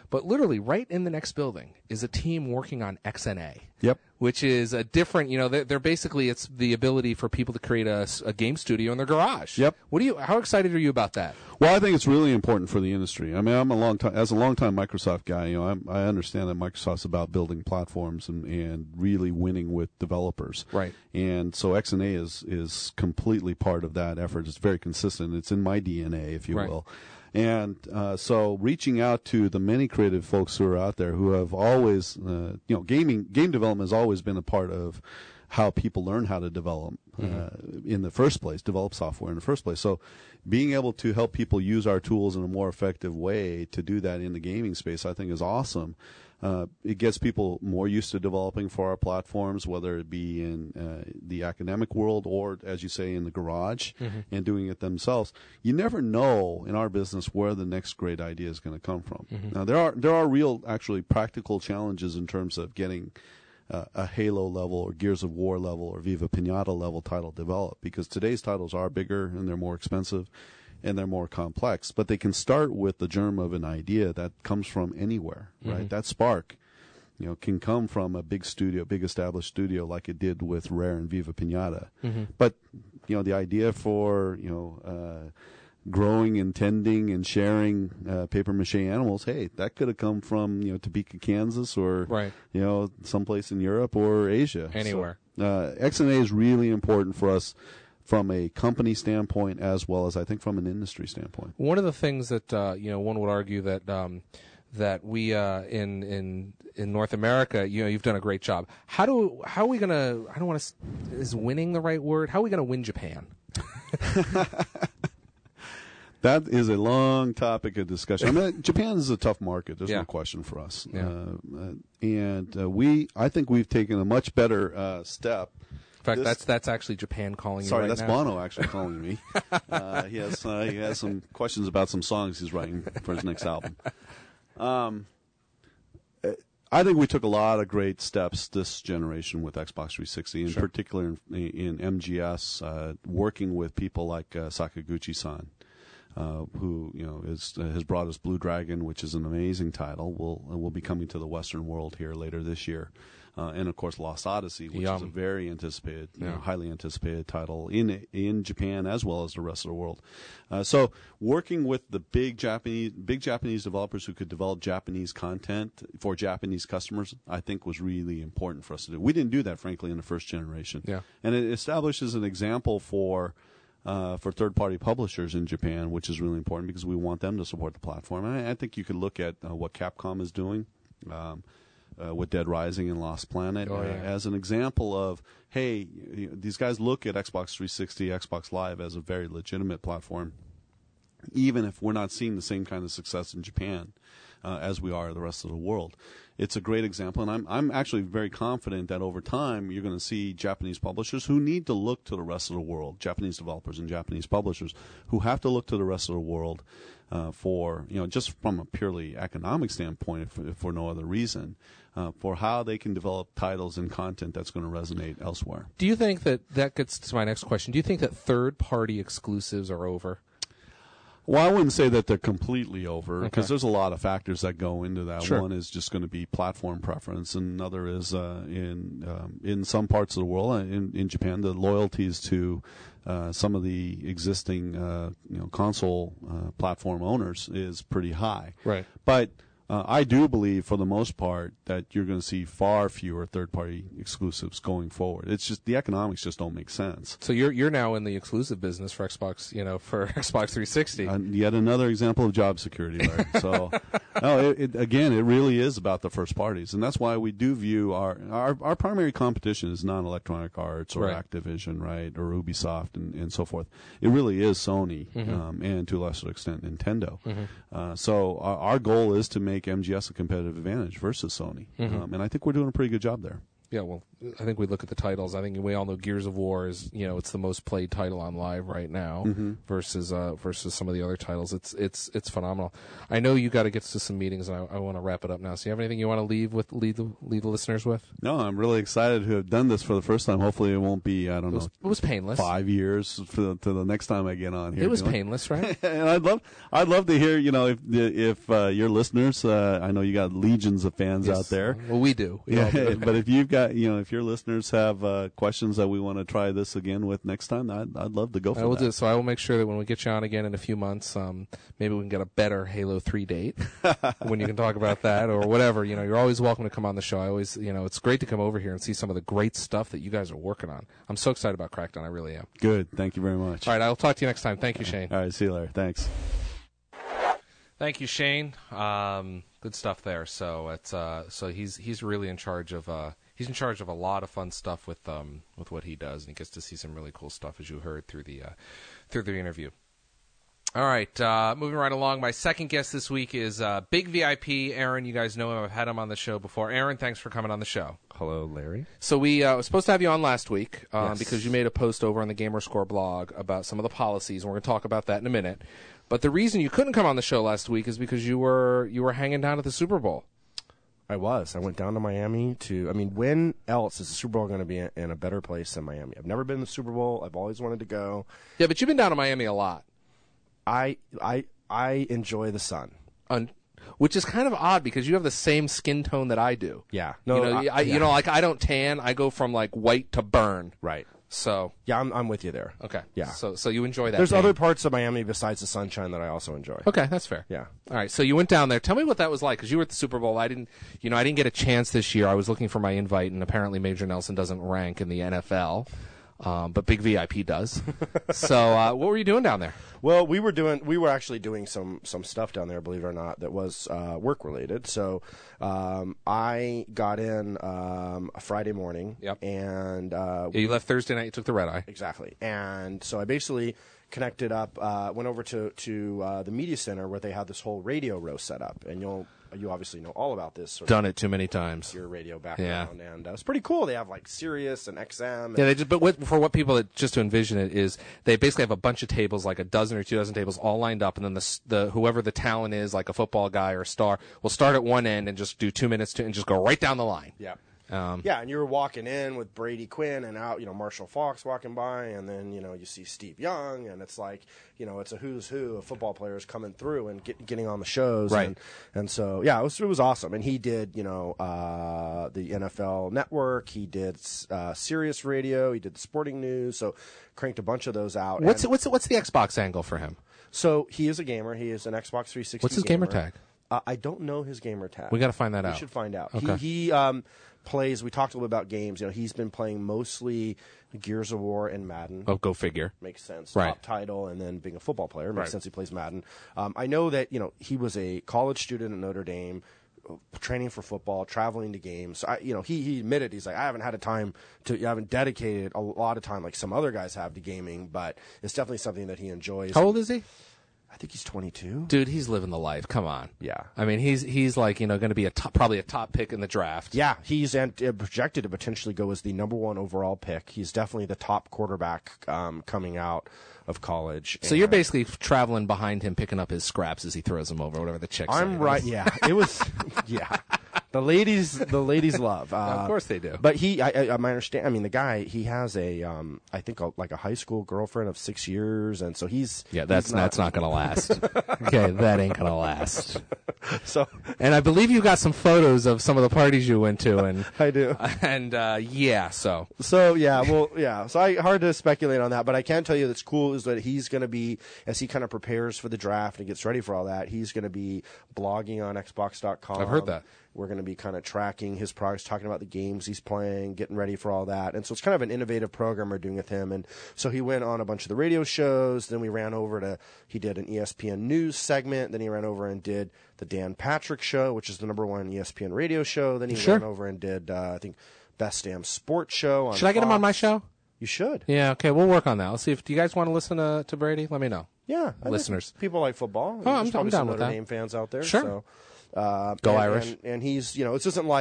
But literally, right in the next building is a team working on X N A. Yep. Which is a different, you know, they're, they're basically, it's the ability for people to create a, a game studio in their garage. Yep. What do you, how excited are you about that? Well, I think it's really important for the industry. I mean, I'm a long time, as a long time Microsoft guy, you know, I'm, I understand that Microsoft's about building platforms and, and really winning with developers. Right. And so X N A is, is completely part of that effort. It's very consistent. It's in my D N A, if you Right. will. And uh, so reaching out to the many creative folks who are out there who have always, uh, you know, gaming, game development has always been a part of how people learn how to develop uh, mm-hmm. in the first place, develop software in the first place. So being able to help people use our tools in a more effective way to do that in the gaming space, I think is awesome. Uh, it gets people more used to developing for our platforms, whether it be in uh, the academic world or, as you say, in the garage mm-hmm. and doing it themselves. You never know in our business where the next great idea is going to come from. Mm-hmm. Now, there are there are real, actually, practical challenges in terms of getting uh, a Halo level or Gears of War level or Viva Pinata level title developed, because today's titles are bigger and they're more expensive and they're more complex, but they can start with the germ of an idea that comes from anywhere, right? Mm-hmm. That spark, you know, can come from a big studio, big established studio like it did with Rare and Viva Pinata. Mm-hmm. But, you know, the idea for, you know, uh, growing and tending and sharing uh, paper mache animals, hey, that could have come from, you know, Topeka, Kansas, or, right. you know, someplace in Europe or Asia. Anywhere. So, uh, X N A is really important for us from a company standpoint as well as I think from an industry standpoint. One of the things that uh, you know, one would argue that um, that we uh, in in in North America, you know, you've done a great job. How do how are we gonna? I don't want to. Is winning the right word? How are we gonna win Japan? That is a long topic of discussion. I mean, Japan is a tough market. There's yeah. no question for us. Yeah. Uh, and uh, we, I think we've taken a much better uh, step. In fact, this, that's that's actually Japan calling sorry, you right that's now. Bono actually calling me. uh, he has uh, he has some questions about some songs he's writing for his next album. Um, I think we took a lot of great steps this generation with Xbox three sixty, in sure. particular in, in M G S, uh, working with people like uh, Sakaguchi-san. Uh, who you know is uh, has brought us Blue Dragon, which is an amazing title. Will will be coming to the Western world here later this year, uh, and of course Lost Odyssey, which Yum. is a very anticipated, yeah. you know, highly anticipated title in in Japan as well as the rest of the world. Uh, so working with the big Japanese big Japanese developers who could develop Japanese content for Japanese customers, I think was really important for us to do. We didn't do that, frankly, in the first generation, yeah. and it establishes an example for. Uh, for third-party publishers in Japan, which is really important because we want them to support the platform. And I, I think you could look at uh, what Capcom is doing um, uh, with Dead Rising and Lost Planet oh, yeah. uh, as an example of, hey, you know, these guys look at Xbox three sixty, Xbox Live as a very legitimate platform, even if we're not seeing the same kind of success in Japan uh, as we are in the rest of the world. It's a great example, and I'm I'm actually very confident that over time you're going to see Japanese publishers who need to look to the rest of the world, Japanese developers and Japanese publishers who have to look to the rest of the world uh, for, you know, just from a purely economic standpoint, if, if for no other reason, uh, for how they can develop titles and content that's going to resonate elsewhere. Do you think that that gets to my next question? Do you think that third-party exclusives are over? Well, I wouldn't say that they're completely over because okay. there's a lot of factors that go into that. Sure. One is just going to be platform preference, and another is uh, in um, in some parts of the world, in, in Japan, the loyalties to uh, some of the existing uh, you know console uh, platform owners is pretty high. Right. But Uh, I do believe, for the most part, that you're going to see far fewer third-party exclusives going forward. It's just the economics just don't make sense. So you're you're now in the exclusive business for Xbox, you know, for Xbox three sixty. Uh, yet another example of job security, Larry. So, no, it, it, again, it really is about the first parties, and that's why we do view our our, our primary competition is not Electronic Arts or right. Activision, right, or Ubisoft, and, and so forth. It really is Sony, mm-hmm. um, and to a lesser extent Nintendo. Mm-hmm. Uh, so our, our goal is to make M G S a competitive advantage versus Sony, mm-hmm. um, and I think we're doing a pretty good job there. Yeah, well, I think we look at the titles. I think we all know Gears of War is, you know, it's the most played title on Live right now mm-hmm. versus uh, versus some of the other titles. It's it's it's phenomenal. I know you got to get to some meetings, and I, I want to wrap it up now. So, you have anything you want to leave with leave the leave the listeners with? No, I'm really excited to have done this for the first time. Hopefully, it won't be I don't it was, know. It was painless. Five years for the, to the next time I get on here. It was you know? painless, right? And I'd love I'd love to hear you know if if uh, your listeners. Uh, I know you got legions of fans yes. out there. Well, we do. We all do. But if you've got you know if your listeners have uh, questions that we want to try this again with next time, I'd, I'd love to go for I will that. do. So I will make sure that when we get you on again in a few months, um, maybe we can get a better Halo three date when you can talk about that or whatever. You know, you're always welcome to come on the show. I always, you know, it's great to come over here and see some of the great stuff that you guys are working on. I'm so excited about Crackdown. I really am. Good. Thank you very much. All right. I'll talk to you next time. Thank you, Shane. All right. See you later. Thanks. Thank you, Shane. Um, good stuff there. So it's uh, so he's he's really in charge of uh, he's in charge of a lot of fun stuff with um with what he does, and he gets to see some really cool stuff as you heard through the uh, through the interview. All right, uh, moving right along. My second guest this week is uh, Big V I P Aaron. You guys know him. I've had him on the show before. Aaron, thanks for coming on the show. Hello, Larry. So we uh, were supposed to have you on last week um, Yes. because you made a post over on the Gamerscore blog about some of the policies, and we're going to talk about that in a minute. But the reason you couldn't come on the show last week is because you were you were hanging down at the Super Bowl. I was. I went down to Miami to, I mean, when else is the Super Bowl going to be in a better place than Miami? I've never been to the Super Bowl. I've always wanted to go. Yeah, but you've been down to Miami a lot. I I I enjoy the sun. Un- which is kind of odd because you have the same skin tone that I do. Yeah. No, you know, I, I, yeah. you know, like I don't tan. I go from like white to burn. Right. So Yeah, I'm I'm with you there. okay. Yeah. So so you enjoy that. There's tan. other parts of Miami besides the sunshine that I also enjoy. Okay, that's fair. Yeah. All right. So you went down there. Tell me what that was like because you were at the Super Bowl. I didn't. You know, I didn't get a chance this year. I was looking for my invite, and apparently Major Nelson doesn't rank in the N F L. Um, but Big V I P does. So, uh, what were you doing down there? Well, we were doing, we were actually doing some, some stuff down there, believe it or not, that was uh, work related. So, um, I got in um, a Friday morning. Yep. And uh, Yeah, you left Thursday night. You took the red eye. exactly. And so I basically connected up, uh, went over to to uh, the media center where they had this whole radio row set up, and you'll you obviously know all about this. Sort Done it too many times. of your radio background, and uh, it's pretty cool. They have like Sirius and X M. And Yeah, they just, but what, for what people that, just to envision it is they basically have a bunch of tables, like a dozen or two dozen tables, all lined up, and then the s- the whoever the talent is, like a football guy or a star, will start at one end and just do two minutes to, and just go right down the line. yeah. Um, Yeah, and you were walking in with Brady Quinn and out, you know, Marshall Faulk walking by, and then, you know, you see Steve Young, and it's like, you know, it's a who's who of football players coming through and get, getting on the shows. Right. And, and so, yeah, it was, it was awesome. And he did, you know, uh, the N F L Network, he did uh, Sirius Radio, he did the Sporting News, so cranked a bunch of those out. What's And what's what's the Xbox angle for him? So he is a gamer. He is an Xbox three sixty What's his gamer tag? Uh, I don't know his gamer tag. We got to find that We out. should find out. Okay. He, he um, plays. We talked a little about games. You know, he's been playing mostly Gears of War and Madden. Oh, go figure. Makes sense. Right. Top title, and then being a football player makes Right. sense. He plays Madden. Um, I know that you know he was a college student at Notre Dame, uh, training for football, traveling to games. I, you know, he he admitted he's like I haven't had a time to, I haven't dedicated a lot of time like some other guys have to gaming, but it's definitely something that he enjoys. How old is he? I think he's twenty-two. Dude, he's living the life. Come on. Yeah. I mean, he's he's like, you know, going to be a top, probably a top pick in the draft. Yeah, he's ant- uh, projected to potentially go as the number one overall pick. He's definitely the top quarterback um, coming out of college. So you're basically traveling behind him, picking up his scraps as he throws them over, whatever the chick I'm say. right. Yeah, it was. Yeah, the ladies, the ladies love. Uh, Of course they do. But he, I, I, I understand. I mean, the guy, he has a, um, I think, a, like a high school girlfriend of six years, and so he's. Yeah, that's he's not, that's not going to last. Okay, that ain't going to last. So And I believe you got some photos of some of the parties you went to, and I do. and uh, yeah, so So yeah, well, yeah. So I hard to speculate on that, but I can tell you that's cool is that he's going to be as he kind of prepares for the draft and gets ready for all that. He's going to be blogging on Xbox dot com. I've heard that. We're going to be kind of tracking his progress, talking about the games he's playing, getting ready for all that. And so it's kind of an innovative program we're doing with him. And so he went on a bunch of the radio shows. Then we ran over to, he did an E S P N News segment. Then he ran over and did the Dan Patrick Show, which is the number one E S P N radio show. Then he Sure. ran over and did, uh, I think, Best Damn Sports Show. On should I get him on my Fox. show? You should. Yeah, okay, we'll work on that. I'll see if do you guys want to listen to, to Brady? Let me know. Yeah, I think Listeners. people like football. Oh, I'm- There's probably I'm down some with Notre that. Dame fans out there. Sure. So, uh, Go and, Irish. And, and he's, you know, this isn't like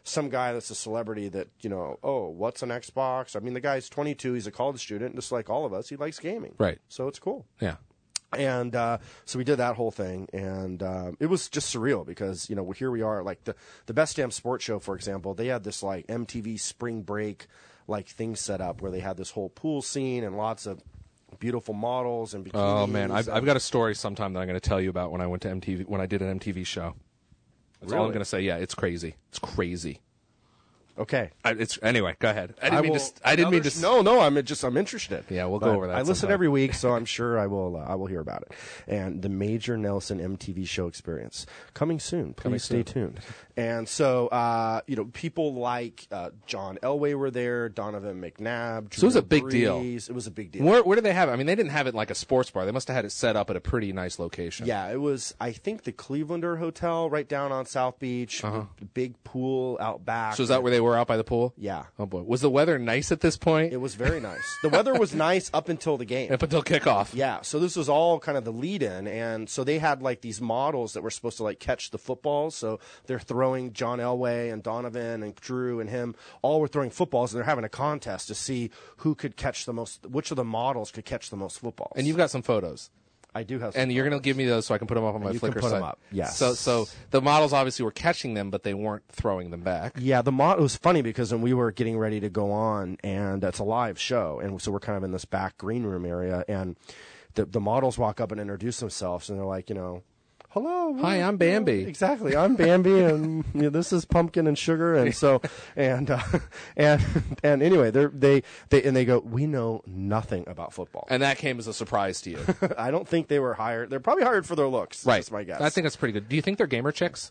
some guy that's a celebrity that, you know, oh, what's an Xbox? I mean, the guy's twenty-two. He's a college student, just like all of us. He likes gaming. Right. So it's cool. Yeah. And uh, so we did that whole thing, and um, it was just surreal because, you know, here we are, like the, the Best Damn Sports Show, for example, they had this, like, M T V spring break, like, thing set up where they had this whole pool scene and lots of beautiful models and bikinis. Oh, man. I've, and, I've got a story sometime that I'm going to tell you about when I went to M T V, when I did an M T V show. That's all I'm Really? going to say. Yeah, it's crazy. It's crazy. Okay. I, it's Anyway, go ahead. I didn't mean will- to... s- I didn't mean to... s- No, no, I'm just I'm interested. Yeah, we'll go But over that I listen sometime. every week, so I'm sure I will. Uh, I will hear about it. And the Major Nelson M T V show experience coming soon. Please Coming stay soon. tuned. And so, uh, you know, people like uh, John Elway were there, Donovan McNabb. So it was a Drew big deal. Brees. It was a big deal. Where, where did they have it? I mean, they didn't have it like a sports bar. They must have had it set up at a pretty nice location. Yeah, it was. I think the Clevelander Hotel, right down on South Beach. Uh-huh. The big pool out back. So is that where they were out by the pool? Yeah. Oh, boy. Was the weather nice at this point? It was very nice. The weather was nice up until the game. Up until kickoff. Yeah, so this was all kind of the lead-in, and so they had like these models that were supposed to like catch the footballs. So they're throwing John Elway and Donovan and Drew and him all were throwing footballs, and they're having a contest to see who could catch the most, which of the models could catch the most footballs. And you've got some photos. I do have, some And you're going to photos. give me those so I can put them up on my you can Flickr put 'em site. up, yes. So, so the models obviously were catching them, but they weren't throwing them back. Yeah, the mod- it was funny because when we were getting ready to go on, and it's a live show, and so we're kind of in this back green room area, and the the models walk up and introduce themselves, and they're like, you know, hello, Hi, I'm Bambi. Exactly, I'm Bambi, and you know, this is Pumpkin and Sugar, and so, and uh, and and anyway, they they they and they go, we know nothing about football. And that came as a surprise to you. I don't think they were hired. They're probably hired for their looks. Right. That's my guess. I think that's pretty good. Do you think they're gamer chicks?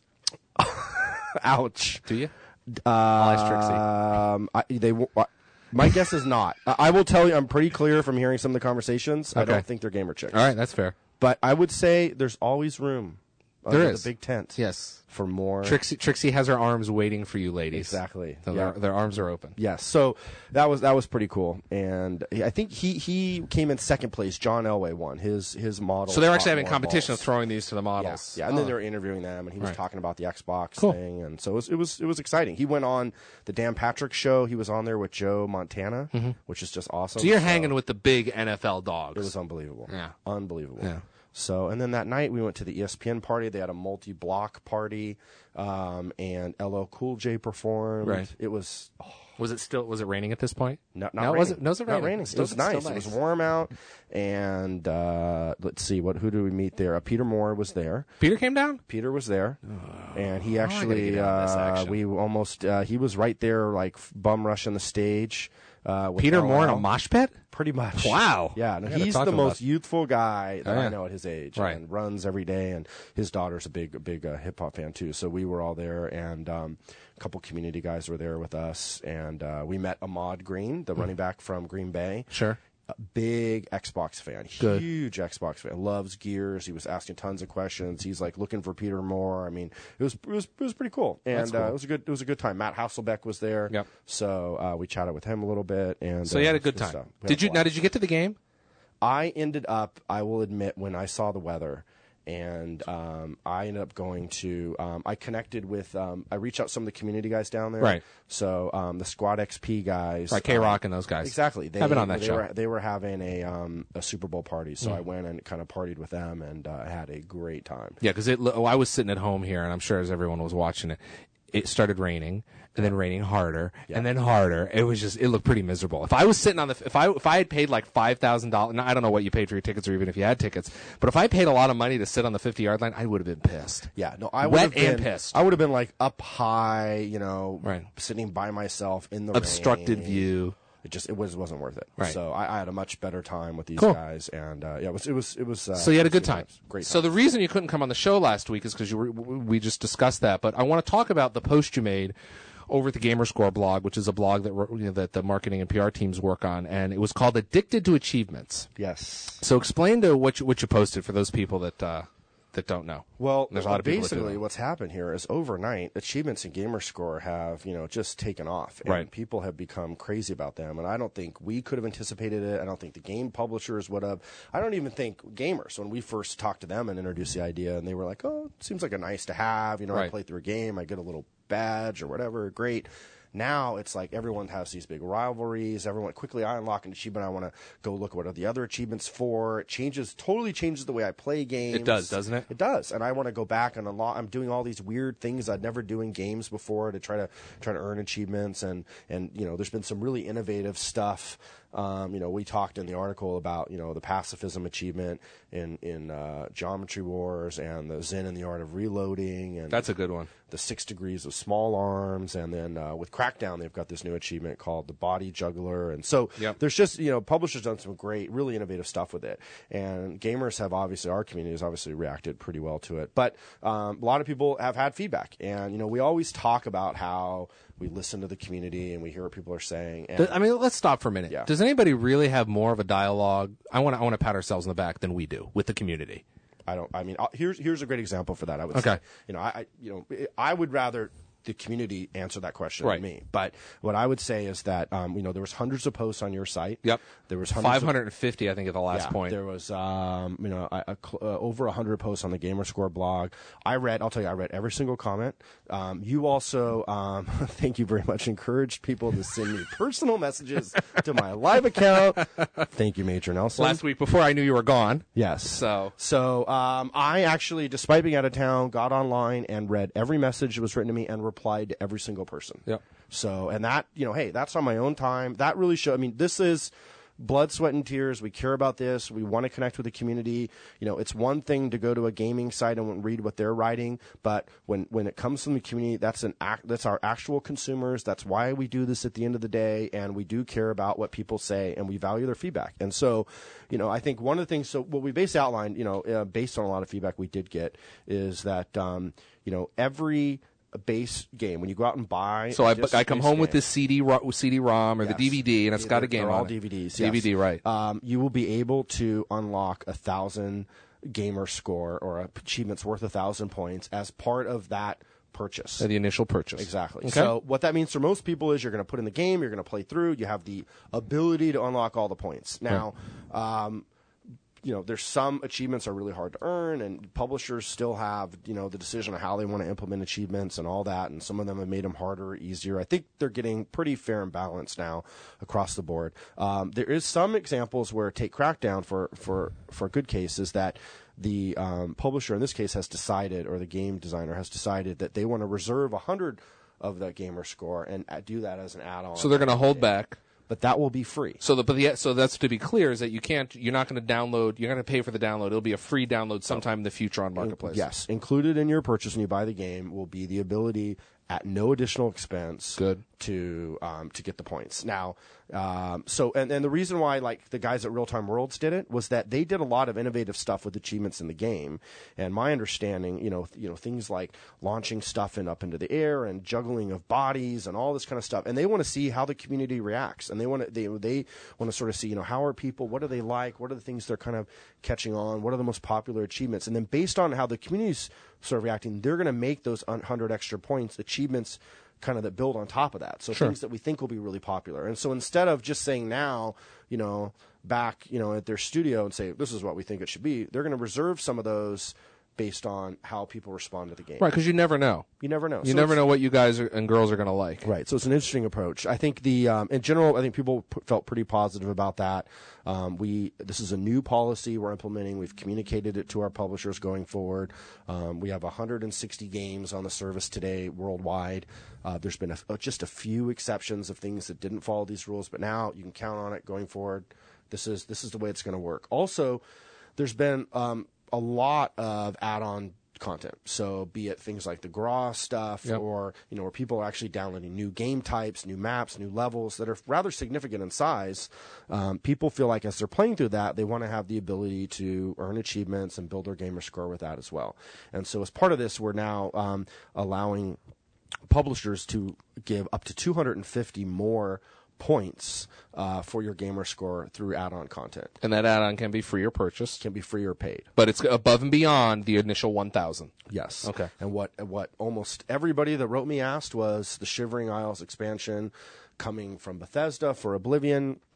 Ouch. Do you? Uh, I'll ask Trixie. Um, I, they. w- I- My guess is not. I I will tell you, I'm pretty clear from hearing some of the conversations. I Okay. don't think they're gamer chicks. All right, that's fair. But I would say there's always room. There under is. the big tent. Yes. For more. Trixie, Trixie has her arms waiting for you, ladies. Exactly. So Yeah. their, their arms are open. Yes. So that was that was pretty cool, and I think he he came in second place. John Elway won his his model. So they're actually caught having more competition balls. of throwing these to the Yeah, models. yeah, and then Oh. they were interviewing them, and he was Right. talking about the Xbox Cool. thing, and so it was, it was it was exciting. He went on the Dan Patrick show. He was on there with Joe Montana, which is just awesome. So you're hanging with the big N F L dogs. It was unbelievable. Yeah. Unbelievable. Yeah. So, and then that night we went to the E S P N party. They had a multi-block party, um, and L L Cool J performed. Right. It was oh, Was it still? Was it raining at this point? not, not no, raining. was it? No, was it Not raining? raining. Still- it was still nice. It was warm out, and uh, let's see, what who did we meet there? Uh, Peter Moore was there. Peter came down. Peter was there, and he Oh, I gotta actually, get on this uh, action. we almost, uh, he was right there, like bum rushing the stage. Uh, with Peter L L. Moore in a mosh pit. Pretty much. Wow. Yeah, no, I gotta he's talk the to him most about- youthful guy that Oh, I yeah. know at his age, Right. and runs every day. And his daughter's a big, a big uh, hip hop fan too. So we were all there, and um, a couple community guys were there with us, and uh, we met Ahmad Green, the running back from Green Bay. Sure. A big Xbox fan, Good. huge Xbox fan, loves Gears. He was asking tons of questions. He's like looking for Peter Moore. I mean, it was it was it was pretty cool, and That's cool. Uh, it was a good it was a good time. Matt Hasselbeck was there, Yep. so uh, we chatted with him a little bit, and So you uh, had a it was good time. stuff. We had Did a you? blast. Now, did you get to the game? I ended up, I will admit, when I saw the weather, and um, I ended up going to, um, I connected with, um, I reached out to some of the community guys down there. Right. So um, the Squad X P guys. Like K Rock um, and those guys. Exactly. They, I've been on that they show. Were, they were having a um, a Super Bowl party, so I went and kind of partied with them, and uh, had a great time. Yeah, because it. Oh, I was sitting at home here, and I'm sure as everyone was watching it, it started raining, and then raining harder, and then harder. It was just. It looked pretty miserable. If I was sitting on the, if I if I had paid like five thousand dollars, I don't know what you paid for your tickets, or even if you had tickets, but if I paid a lot of money to sit on the fifty yard line, I would have been pissed. Yeah, no, I Wet would have been and pissed. I would have been like up high, you know, Right. sitting by myself in the Obstructed rain. view. It just it was wasn't worth it. Right. So I, I had a much better time with these Cool. guys, and uh, yeah, it was it was it was. Uh, So you had a it was good time. Great. So time. the reason you couldn't come on the show last week is because you were, we just discussed that. But I want to talk about the post you made over at the Gamerscore blog, which is a blog that you know, that the marketing and P R teams work on, and it was called "Addicted to Achievements." yes. So explain to what you, what you posted for those people that uh, that don't know. Well, There's a lot of people that do basically, that. what's happened here is overnight, achievements in Gamerscore have, you know, just taken off, and Right. people have become crazy about them. And I don't think we could have anticipated it. I don't think the game publishers would have. I don't even think gamers, when we first talked to them and introduced the idea, and they were like, "Oh, it seems like a nice to have." You know, I Right. play through a game, I get a little badge or whatever, great. Now it's like everyone has these big rivalries. Everyone quickly, I unlock an achievement. I want to go look at what are the other achievements for. It changes, totally changes the way I play games. It does, doesn't it? It does, and I want to go back and unlock. I'm doing all these weird things I'd never do in games before to try to try to earn achievements. And and you know, there's been some really innovative stuff. Um, you know, we talked in the article about, you know, the pacifism achievement in in uh, Geometry Wars and the Zen and the Art of Reloading. And that's a good one. The six degrees of small arms, and then uh, with Crackdown, they've got this new achievement called the Body Juggler. And so yep. there's just, you know, publishers done some great, really innovative stuff with it, and gamers have obviously, our community has obviously reacted pretty well to it. But um, a lot of people have had feedback, and you know, we always talk about how we listen to the community and we hear what people are saying. And, I mean, let's stop for a minute. Yeah. Does anybody really have more of a dialogue? I want to I want to pat ourselves on the back than we do with the community. I don't. I mean, I'll, here's here's a great example for that. I would okay. say, you know, I, I you know, I would rather the community answer that question right. than me. But what I would say is that, um, you know, there was hundreds of posts on your site. Yep. There was five hundred fifty, of, I think, at the last yeah, point. There was, um, you know, a, a, uh, over one hundred posts on the Gamerscore blog. I read, I'll tell you, I read every single comment. Um, you also, um, thank you very much, encouraged people to send me personal messages to my live account. Thank you, Major Nelson. Last week, before I knew you were gone. Yes. So, so um, I actually, despite being out of town, got online and read every message that was written to me and replied to every single person. Yep. So, and that, you know, hey, that's on my own time. That really showed, I mean, this is blood, sweat, and tears. We care about this. We want to connect with the community. You know, it's one thing to go to a gaming site and read what they're writing, but when, when it comes from the community, that's an act, that's our actual consumers. That's why we do this at the end of the day, and we do care about what people say, and we value their feedback. And so, you know, I think one of the things, so what we basically outlined, you know, uh, based on a lot of feedback we did get, is that, um, you know, every base game, when you go out and buy, so I, I come home game, with this C D C D ROM or yes. the D V D, and it's They're, got a game they're on all it. D V Ds. D V D, yes. right? Um, you will be able to unlock a thousand gamer score or achievements worth a thousand points as part of that purchase. The initial purchase. Exactly. Okay. So what that means for most people is you're going to put in the game, you're going to play through, you have the ability to unlock all the points. Now, yeah. um, you know, there's some achievements are really hard to earn, and publishers still have, you know, the decision of how they want to implement achievements and all that, and some of them have made them harder or easier. I think they're getting pretty fair and balanced now across the board. Um, there is some examples where, take Crackdown for, for, for a good case, is that the um, publisher in this case has decided, or the game designer has decided, that they want to reserve one hundred of the gamer score and do that as an add-on. So they're going to hold back. But that will be free. So the but the so that's to be clear is that you can't you're not going to download you're going to pay for the download. It'll be a free download sometime in the future on Marketplace. Yes, included in your purchase when you buy the game will be the ability at no additional expense Good. to um, to get the points. Now, um, so and, and the reason why like the guys at Real Time Worlds did it was that they did a lot of innovative stuff with achievements in the game. And my understanding, you know, th- you know things like launching stuff in up into the air and juggling of bodies and all this kind of stuff. And they want to see how the community reacts, and they want to they they want to sort of see, you know, how are people, what do they like, what are the things they're kind of catching on, what are the most popular achievements, and then based on how the community's sort of reacting, they're going to make those one hundred extra points achievements kind of that build on top of that. So sure. things that we think will be really popular. And so instead of just saying now, you know, back, you know, at their studio and say, this is what we think it should be, they're going to reserve some of those based on how people respond to the game. Right, because you never know. You never know. You so never know what you guys are, and girls are going to like. Right. So it's an interesting approach. I think the um, in general, I think people p- felt pretty positive about that. Um, we this is a new policy we're implementing. We've communicated it to our publishers going forward. Um, we have one hundred sixty games on the service today worldwide. Uh, there's been a, just a few exceptions of things that didn't follow these rules, but now you can count on it going forward. This is this is the way it's going to work. Also, there's been um, a lot of add-on content. So be it things like the Graw stuff, yep. or, you know, where people are actually downloading new game types, new maps, new levels that are rather significant in size. Um, people feel like as they're playing through that, they want to have the ability to earn achievements and build their gamer score with that as well. And so as part of this, we're now um, allowing publishers to give up to two hundred fifty more points uh, for your gamer score through add-on content. And that add-on can be free or purchased. Can be free or paid. But it's above and beyond the initial one thousand. Yes. Okay. And what what almost everybody that wrote me asked was the Shivering Isles expansion coming from Bethesda for Oblivion.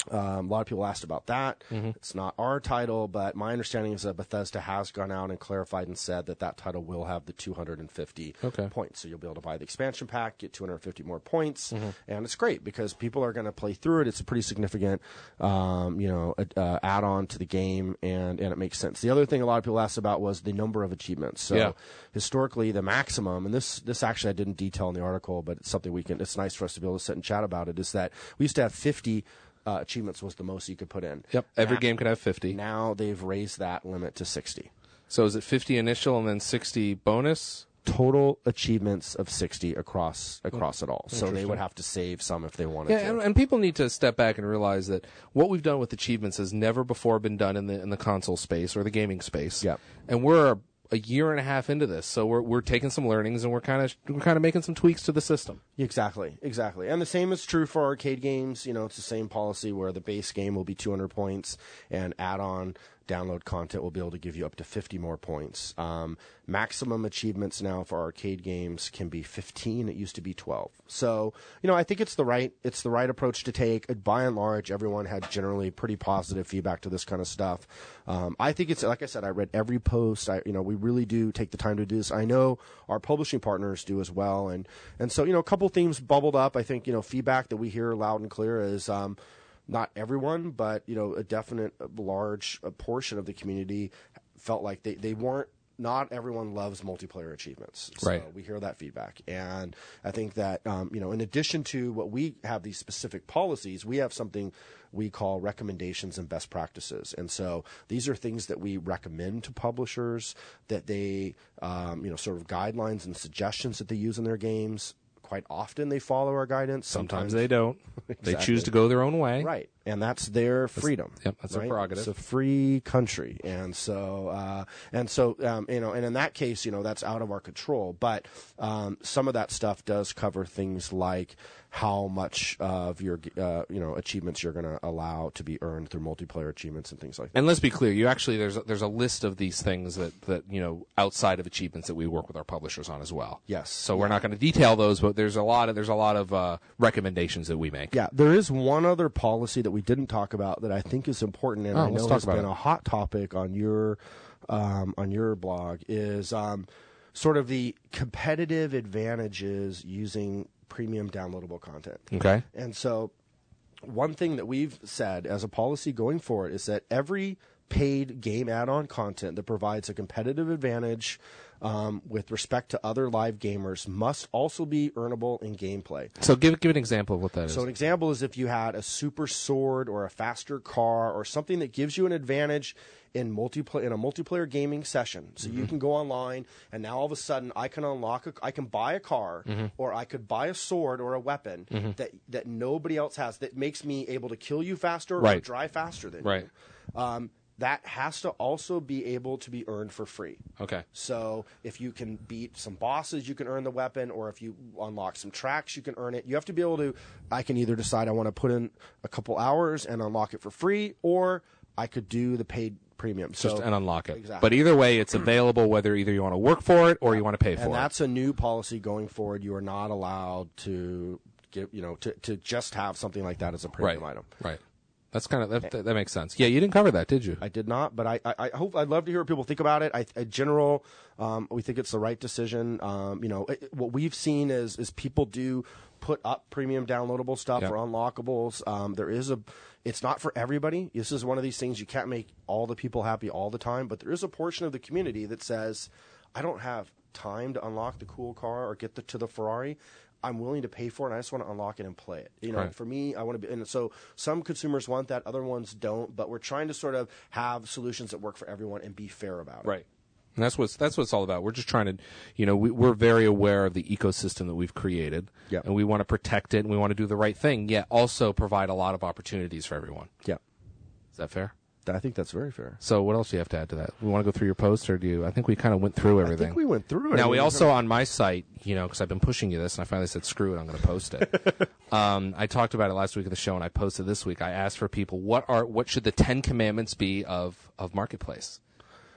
Um, a lot of people asked about that. Mm-hmm. It's not our title, but my understanding is that Bethesda has gone out and clarified and said that that title will have the two hundred fifty Okay. points. So you'll be able to buy the expansion pack, get two hundred fifty more points, Mm-hmm. and it's great because people are going to play through it. It's a pretty significant, um, you know, uh, add-on to the game, and, and it makes sense. The other thing a lot of people asked about was the number of achievements. So Yeah. historically, the maximum, and this this actually I didn't detail in the article, but it's something we can. It's nice for us to be able to sit and chat about it. Is that we used to have fifty. Uh, achievements was the most you could put in. Yep. Every now, game could have fifty. Now they've raised that limit to sixty. So is it fifty initial and then sixty bonus? Total achievements of sixty across across it all. So they Interesting. would have to save some if they wanted Yeah, to. and, and people need to step back and realize that what we've done with achievements has never before been done in the in the console space or the gaming space. Yep. And we're a, a year and a half into this, so we're we're taking some learnings and we're kind of we're kind of making some tweaks to the system. Exactly, exactly. And the same is true for arcade games. You know, it's the same policy where the base game will be two hundred points and add-on download content will be able to give you up to fifty more points. Um, maximum achievements now for arcade games can be fifteen. It used to be twelve. So, you know, I think it's the right it's the right approach to take. By and large, everyone had generally pretty positive feedback to this kind of stuff. Um, I think it's, like I said, I read every post. I, you know, we really do take the time to do this. I know our publishing partners do as well. And, and so, you know, a couple themes bubbled up. I think, you know, feedback that we hear loud and clear is, um, not everyone, but, you know, a definite large a portion of the community felt like they, they weren't, not everyone loves multiplayer achievements. So Right. we hear that feedback. And I think that, um, you know, in addition to what we have these specific policies, we have something we call recommendations and best practices. And so these are things that we recommend to publishers that they, um, you know, sort of guidelines and suggestions that they use in their games. Quite often they follow our guidance. Sometimes, Sometimes they don't. Exactly. They choose to go their own way. Right. And that's their freedom. That's, yep, that's right? a prerogative. It's a free country. And so, uh, and so, um, you know, and in that case, you know, that's out of our control. But um, some of that stuff does cover things like how much of your, uh, you know, achievements you're going to allow to be earned through multiplayer achievements and things like that. And let's be clear, you actually there's a, there's a list of these things that, that you know outside of achievements that we work with our publishers on as well. Yes. So we're not going to detail those, but there's a lot of there's a lot of uh, recommendations that we make. Yeah, there is one other policy that we didn't talk about that I think is important, and Oh, I let's know talk has about been it. a hot topic on your um, on your blog. Is um, sort of the competitive advantages using premium downloadable content. Okay. And so, one thing that we've said as a policy going forward is that every paid game add-on content that provides a competitive advantage um, with respect to other live gamers must also be earnable in gameplay. So give give an example of what that is. So an example is if you had a super sword or a faster car or something that gives you an advantage in multiplayer in a multiplayer gaming session. So Mm-hmm. you can go online and now all of a sudden I can unlock a, I can buy a car Mm-hmm. or I could buy a sword or a weapon Mm-hmm. that that nobody else has that makes me able to kill you faster or Right. drive faster than Right. you. Um, that has to also be able to be earned for free. Okay. So if you can beat some bosses, you can earn the weapon, or if you unlock some tracks, you can earn it. You have to be able to, I can either decide I want to put in a couple hours and unlock it for free, or I could do the paid premium. So, Just and unlock it. Exactly. But either way, it's available whether either you want to work for it or you want to pay for and it. that's a new policy going forward. You are not allowed to give, you know, to, to just have something like that as a premium right. item. Right. That's kind of that, that makes sense. Yeah, you didn't cover that, did you? I did not, but I, I, I hope I'd love to hear what people think about it. I, in general, um, we think it's the right decision. Um, you know, it, what we've seen is is people do put up premium downloadable stuff Yeah. or unlockables. Um, there is a, it's not for everybody. This is one of these things you can't make all the people happy all the time, but there is a portion of the community that says, I don't have time to unlock the cool car or get the, to the Ferrari. I'm willing to pay for it, and I just want to unlock it and play it. You know, Right. for me, I want to be, and so some consumers want that, other ones don't, but we're trying to sort of have solutions that work for everyone and be fair about it. Right. And that's what's that's what it's all about. We're just trying to, you know, we, we're very aware of the ecosystem that we've created, Yeah. and we want to protect it, and we want to do the right thing, yet also provide a lot of opportunities for everyone. Yeah. Is that fair? I think that's very fair. So what else do you have to add to that? We want to go through your post, or do you? I think we kind of went through everything. I think we went through it. Now, I we mean, also, on my site, you know, because I've been pushing you this, and I finally said, screw it, I'm going to post it. um, I talked about it last week of the show, and I posted this week. I asked for people, what are what should the Ten Commandments be of, of Marketplace?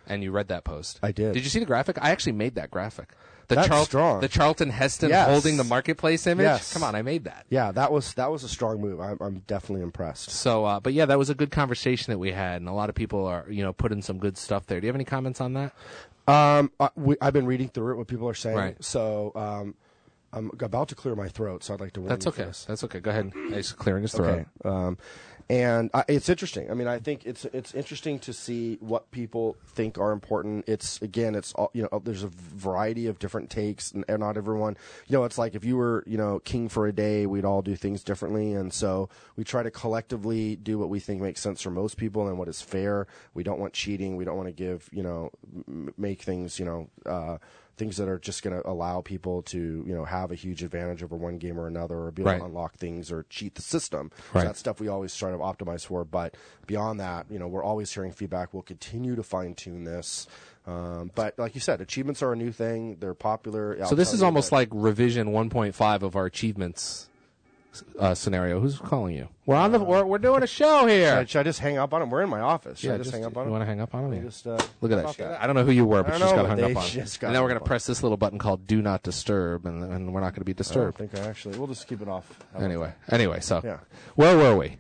and you read that post. I did. Did you see the graphic? I actually made that graphic. The That's Charl- strong. The Charlton Heston Yes. holding the marketplace image. Yes. Come on, I made that. Yeah, that was that was a strong move. I'm, I'm definitely impressed. So, uh, but yeah, that was a good conversation that we had, and a lot of people are, you know, putting some good stuff there. Do you have any comments on that? Um, I, we, I've been reading through it, what people are saying. Right. So um, I'm about to clear my throat, so I'd like to warn That's you okay. for this. That's okay. Go ahead. He's clearing his throat. Okay. Um, and I, it's interesting. I mean, I think it's it's interesting to see what people think are important. It's again, it's all, you know, there's a variety of different takes, and, and not everyone. You know, it's like if you were, you know, king for a day, we'd all do things differently, and so we try to collectively do what we think makes sense for most people and what is fair. We don't want cheating. We don't want to give, you know, m- make things, you know. Uh, things that are just going to allow people to, you know, have a huge advantage over one game or another, or be able Right. to unlock things or cheat the system. Right. So that's stuff we always try to optimize for. But beyond that, you know, we're always hearing feedback. We'll continue to fine tune this. Um, but like you said, achievements are a new thing. They're popular. So this is almost like revision one point five of our achievements uh, scenario. Who's calling you? We're on the. We're, we're doing a show Should here. I, should I just hang up on him? We're in my office. Should Yeah, I just, hang up on you him? want to hang up on him? Let Yeah. me Just, uh, Look at how that about shit. that? I don't know who you were, but I you don't just know, got but hung they up on. just got And then we're hung going to up on. press this little button called "Do Not Disturb," and, and we're not going to be I don't disturbed. think I actually. We'll just keep it off. How about Anyway, anyway, so Yeah. where were we?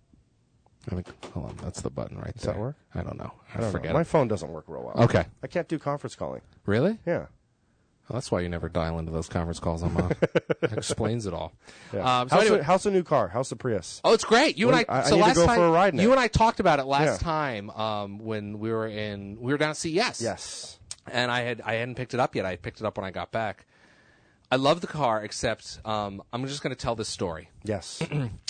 I think, hold on, that's the button right Does there. that work? I don't know. I, I don't forget know. My it. phone doesn't work real well. Okay, I can't do conference calling. really? Yeah. Well, that's why you never dial into those conference calls I'm on. That explains it all. yeah. Um, so how's, anyway, the, how's the new car? How's the Prius? oh, it's great. You and I. I- I so need to last go time, for a ride in you it. and I talked about it last Yeah. time um, when we were in. We were down at C E S. Yes. And I had I hadn't picked it up yet. I picked it up when I got back. I love the car, except um, I'm just going to tell this story. Yes.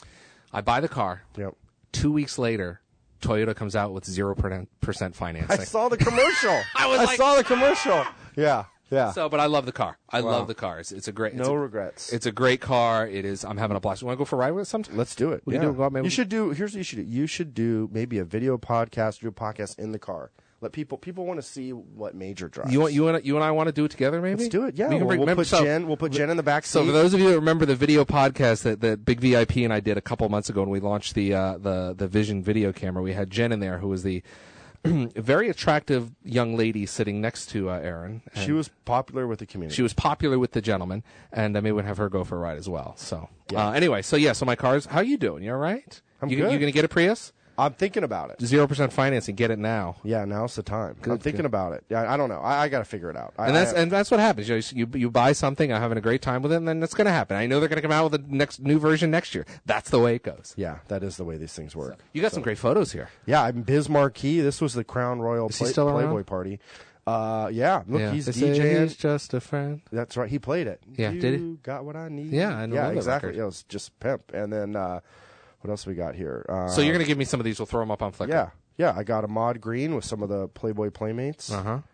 I buy the car. Yep. Two weeks later, Toyota comes out with zero percent financing. I saw the commercial. I was like- saw the commercial. Yeah. Yeah. So, but I love the car. I Wow. love the car. It's, it's a great. It's no a, regrets. It's a great car. It is. I'm having a blast. You want to go for a ride with us sometime? Let's do it. We yeah. can do it. Maybe you we- should do. Here's what you should do. You should do maybe a video podcast. Do a podcast in the car. Let people. People want to see what Major drives. You want you and you and I want to do it together? Maybe Let's do it. Yeah. We can We'll, bring- we'll remember- put so- Jen. We'll put Jen in the back seat. So for those of you that remember the video podcast that, that Big V I P and I did a couple months ago when we launched the uh, the the Vision video camera, we had Jen in there who was the very attractive young lady sitting next to uh, Aaron. she And was popular with the community. she was popular with the gentleman, and I may would have her go for a ride as well. So Yeah. uh, anyway, so yeah, so my car's. How you doing? You all right? I'm you, good. You gonna get a Prius? I'm thinking about it. Zero percent financing. Get it now. Yeah. Now's the time. I'm Good, thinking good. about it. Yeah. I don't know. I, I got to figure it out. I, And that's I, and that's what happens. You, know, you you buy something, I'm having a great time with it, and then it's going to happen. I know they're going to come out with a next new version next year. That's the way it goes. yeah. That is the way these things work. You got some great photos here. Yeah. I'm Biz Marquis. This was the Crown Royal Is he Play- still around? Playboy party. Uh, yeah. Look, Yeah. he's They say DJing. he's just a friend. That's right. He played it. Yeah, you did he? Got what I need. Yeah, I know Yeah, that exactly. record. It was just pimp. And then uh, what else we got here? Uh, So you're going to give me some of these. We'll throw them up on Flickr. yeah, yeah. I got a mod green with some of the Playboy Playmates. Uh huh.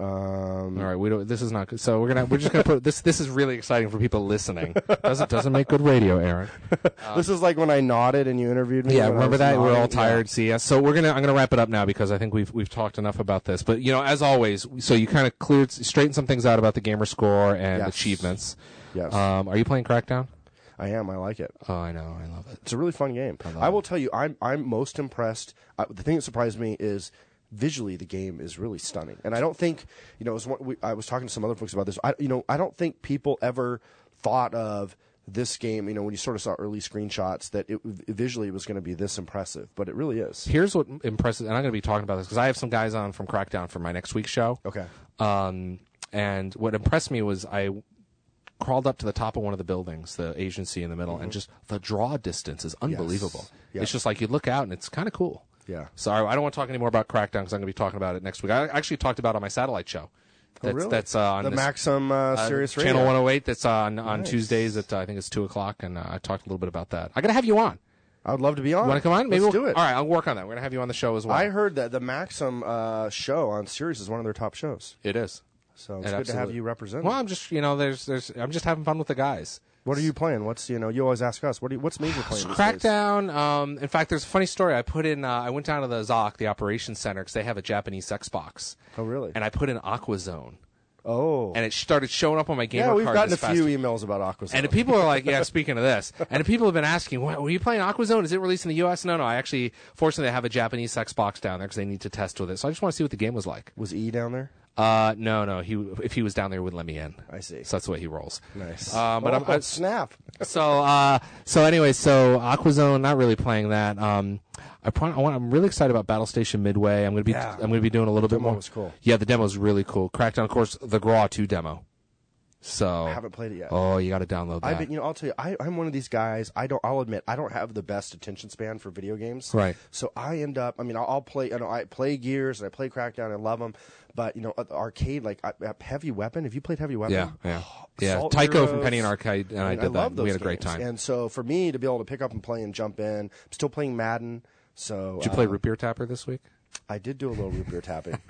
Um, All right. We don't. This is not good. So we're gonna. We're just gonna put this. This is really exciting for people listening. Doesn't doesn't make good radio, Aaron. this is like when I nodded and you interviewed me. Yeah, when I remember was that? We were all nodding. tired. C S. So we're gonna. I'm gonna wrap it up now because I think we've we've talked enough about this. But you know, as always, so you kind of cleared, straightened some things out about the gamer score and Yes. achievements. Yes, Um, are you playing Crackdown? I am. I like it. Oh, I know. I love it. It's a really fun game. love I will tell you, I'm I'm most impressed. Uh, the thing that surprised me is visually the game is really stunning, and I don't think you know. It was one, we, I was talking to some other folks about this. I you know I don't think people ever thought of this game. You know, when you sort of saw early screenshots, that it visually it was going to be this impressive, but it really is. Here's what impresses, and I'm going to be talking about this because I have some guys on from Crackdown for my next week's show. Okay. Um, and what impressed me was I crawled up to the top of one of the buildings, the agency in the middle, and just the draw distance is unbelievable. Yes. It's just like you look out and it's kind of cool. Yeah. Sorry, I don't want to talk anymore about Crackdown because I'm going to be talking about it next week. I actually talked about it on my satellite show. That's, really? That's uh, on The this, Maxim uh, uh, Sirius Radio. Channel one oh eight. That's on on Nice. Tuesdays at uh, I think it's two o'clock, and uh, I talked a little bit about that. I got to have you on. I would love to be on. You want to come on? Maybe Let's we'll do it. All right, I'll work on that. We're going to have you on the show as well. I heard that the Maxim uh, show on Sirius is one of their top shows, it is. so it's It good to have absolutely- you represent. Well, I'm just you know there's there's I'm just having fun with the guys. What are you playing? What's you know? You always ask us. What do you, what's Major playing? these days? Crackdown. Um, in fact, there's a funny story. I put in. Uh, I went down to the Z O C, the operations center, because they have a Japanese Xbox, Oh, really? and I put in Aquazone, Oh. And it started showing up on my gamer yeah, we've card gotten this a past few week. emails about AquaZone. And the people are like, yeah, speaking of this, and the people have been asking, well, were you playing AquaZone? Is it released in the U S? No, no. I actually, fortunately, I have a Japanese Xbox down there because they need to test with it. So I just want to see what the game was like. Was E down there? Uh, no, no. He if he was down there, he wouldn't let me in. I see. So that's the way he rolls. Nice. Um, but oh, I'm, I, snap. so uh, so anyway, so AquaZone, not really playing that. Um, I, pro- I want, I'm really excited about Battle Station Midway. I'm gonna be Yeah. I'm gonna be doing a little The bit demo more. was cool. Yeah, the demo's really cool. Crackdown, of course, the Graw two demo. So I haven't played it yet. Oh, you got to download that. I've been, you know, I'll tell you, I, I'm one of these guys. I don't. I'll admit, I don't have the best attention span for video games. Right. So I end up. I mean, I'll, I'll play. You know, I play Gears and I play Crackdown. I love them. But you know, at the arcade, like uh, Heavy Weapon. Have you played Heavy Weapon? Yeah, yeah, Oh, yeah. Assault Tycho Heroes. from Penny and Arcade, and I, I, did I that. love those We had a great games. time. And so for me to be able to pick up and play and jump in, I'm still playing Madden. So Did you play uh, Root Beer Tapper this week? I did do a little root beer tapping.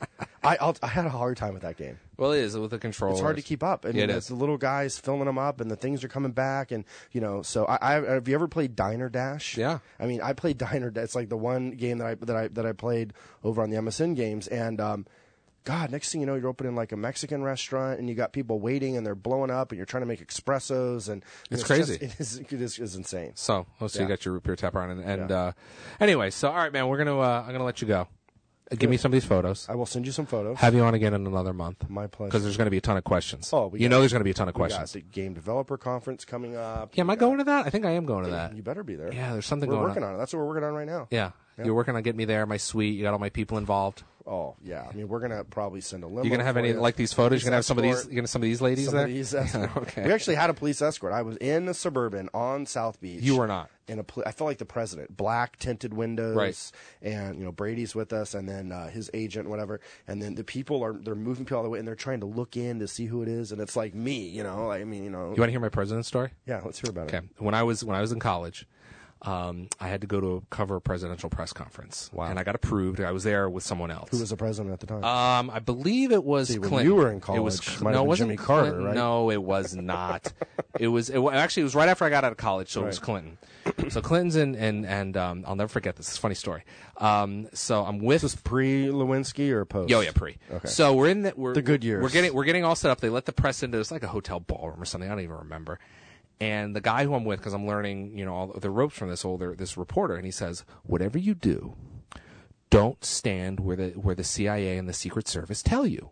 I I'll, I had a hard time with that game. Well, it is with the controller. It's hard to keep up. I mean, Yeah, it it's is. the little guys filling them up, and the things are coming back, and you know. So, I, I have you ever played Diner Dash? Yeah. I mean, I played Diner Dash. It's like the one game that I that I that I played over on the M S N games, and um, God, next thing you know, you're opening like a Mexican restaurant, and you got people waiting, and they're blowing up, and you're trying to make espressos, and It's just- crazy. it is it is it's insane. So, oh, so you Yeah. got your Root Beer Tapper on, and, and Yeah. uh, anyway, so all right, man, we're gonna uh, I'm gonna let you go. Uh, Give me some of these photos. I will send you some photos. Have you on again in another month? My pleasure. Because there's going to be a ton of questions. Oh, we you got- know, there's going to be a ton of We got questions. the game developer conference coming up. Yeah, am I going to that? I think I am going to that. You better be there. Yeah, there's something We're going working on. on it. That's what we're working on right now. Yeah. You're working on getting me there, my suite. You got all my people involved. Oh yeah, I mean we're gonna probably send a limo. You gonna have for any you. like these photos? You're gonna have some of these. Escort. You gonna have some of these ladies Some there. of these escort. Okay. We actually had a police escort. I was in a Suburban on South Beach. You were not. In a, pol- I felt like the president. Black tinted windows, Right. And you know Brady's with us, and then uh, his agent, whatever. And then the people are they're moving people all the way, and they're trying to look in to see who it is, and it's like me, you know. I mean, you know. You want to hear my president's story? Yeah, let's hear about Okay. it. When I was when I was in college, um, I had to go to cover a presidential press conference. Wow. And I got approved. I was there with someone else. Who was the president at the time? Um, I believe it was See, when Clinton. you were in it was college, Cl- might no, have it been wasn't Jimmy Carter, Clinton. right? No, it was not. it was it, wa- actually it was right after I got out of college, so it was Right. Clinton. So Clinton's in, and and um, I'll never forget this. It's a funny story. Um, so I'm with This was pre Lewinsky or post? Yo, yeah, pre. Okay. So we're in the we're The good years. We're getting we're getting all set up. They let the press into it's like a hotel ballroom or something. I don't even remember. And the guy who I'm with, because I'm learning, you know, all the ropes from this older this reporter, and he says, whatever you do, don't stand where the where the C I A and the Secret Service tell you.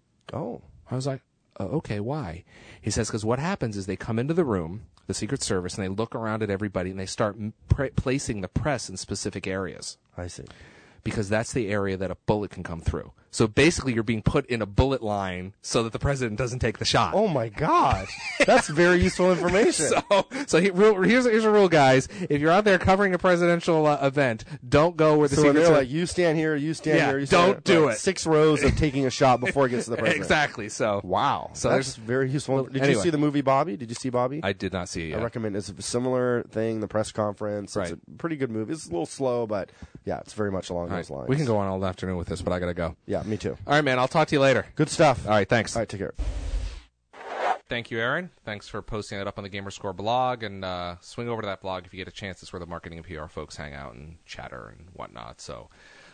Oh, I was like, oh, okay, why? He says, because what happens is they come into the room, the Secret Service, and they look around at everybody, and they start m- pra- placing the press in specific areas. I see. Because that's the area that a bullet can come through. So basically, you're being put in a bullet line so that the president doesn't take the shot. Oh my God, that's very useful information. So, so he, real, here's here's a rule, guys. If you're out there covering a presidential uh, event, don't go where the So when Secret they're Service. like, you stand here, you stand Yeah, here, you stand don't here, do like it. Six rows of taking a shot before it gets to the president. Exactly. So Wow. So that's there's- very useful. Did anyway. you see the movie Bobby? Did you see Bobby? I did not see it yet. I recommend it's a similar thing, the press conference. Right. It's a pretty good movie. It's a little slow, but yeah, it's very much along All those right. lines. We can go on all afternoon with this, but I gotta go. Yeah, me too. All right, man. I'll talk to you later. Good stuff. All right. Thanks. All right, take care. Thank you, Aaron. Thanks for posting that up on the Gamerscore blog, and uh, swing over to that blog if you get a chance. It's where the marketing and P R folks hang out and chatter and whatnot. So,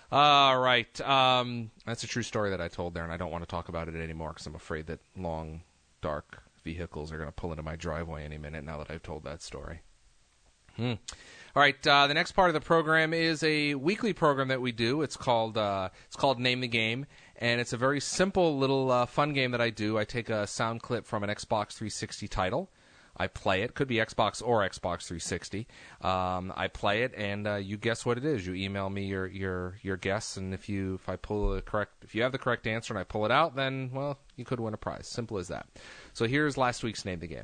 all right, um, that's a true story that I told there, and I don't want to talk about it anymore because I'm afraid that long, dark vehicles are going to pull into my driveway any minute now that I've told that story. Hmm. All right, uh, the next part of the program is a weekly program that we do. It's called uh, it's called Name the Game, and it's a very simple little uh, fun game that I do. I take a sound clip from an Xbox three sixty title. I play it. Could be Xbox or Xbox three sixty. Um, I play it, and uh, you guess what it is. You email me your, your, your guess, and if you if I pull the correct if you have the correct answer and I pull it out, then well, you could win a prize. Simple as that. So here's last week's Name the Game.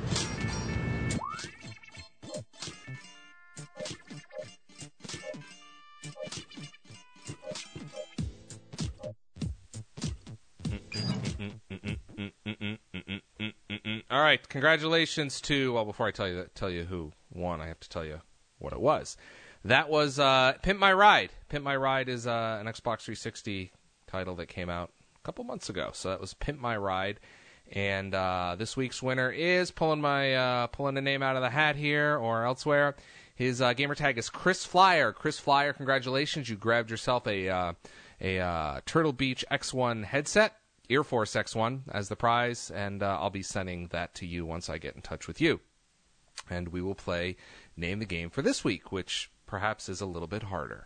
All right, congratulations to, well, before I tell you that, tell you who won, I have to tell you what it was. That was uh, Pimp My Ride. Pimp My Ride is uh, an Xbox three sixty title that came out a couple months ago. So that was Pimp My Ride. And uh, this week's winner is pulling my uh, pulling a name out of the hat here or elsewhere. His uh, gamer tag is Chris Flyer. Chris Flyer, congratulations! You grabbed yourself a uh, a uh, Turtle Beach X one headset. Air Force X one as the prize, and uh, I'll be sending that to you once I get in touch with you. And we will play Name the Game for this week, which perhaps is a little bit harder.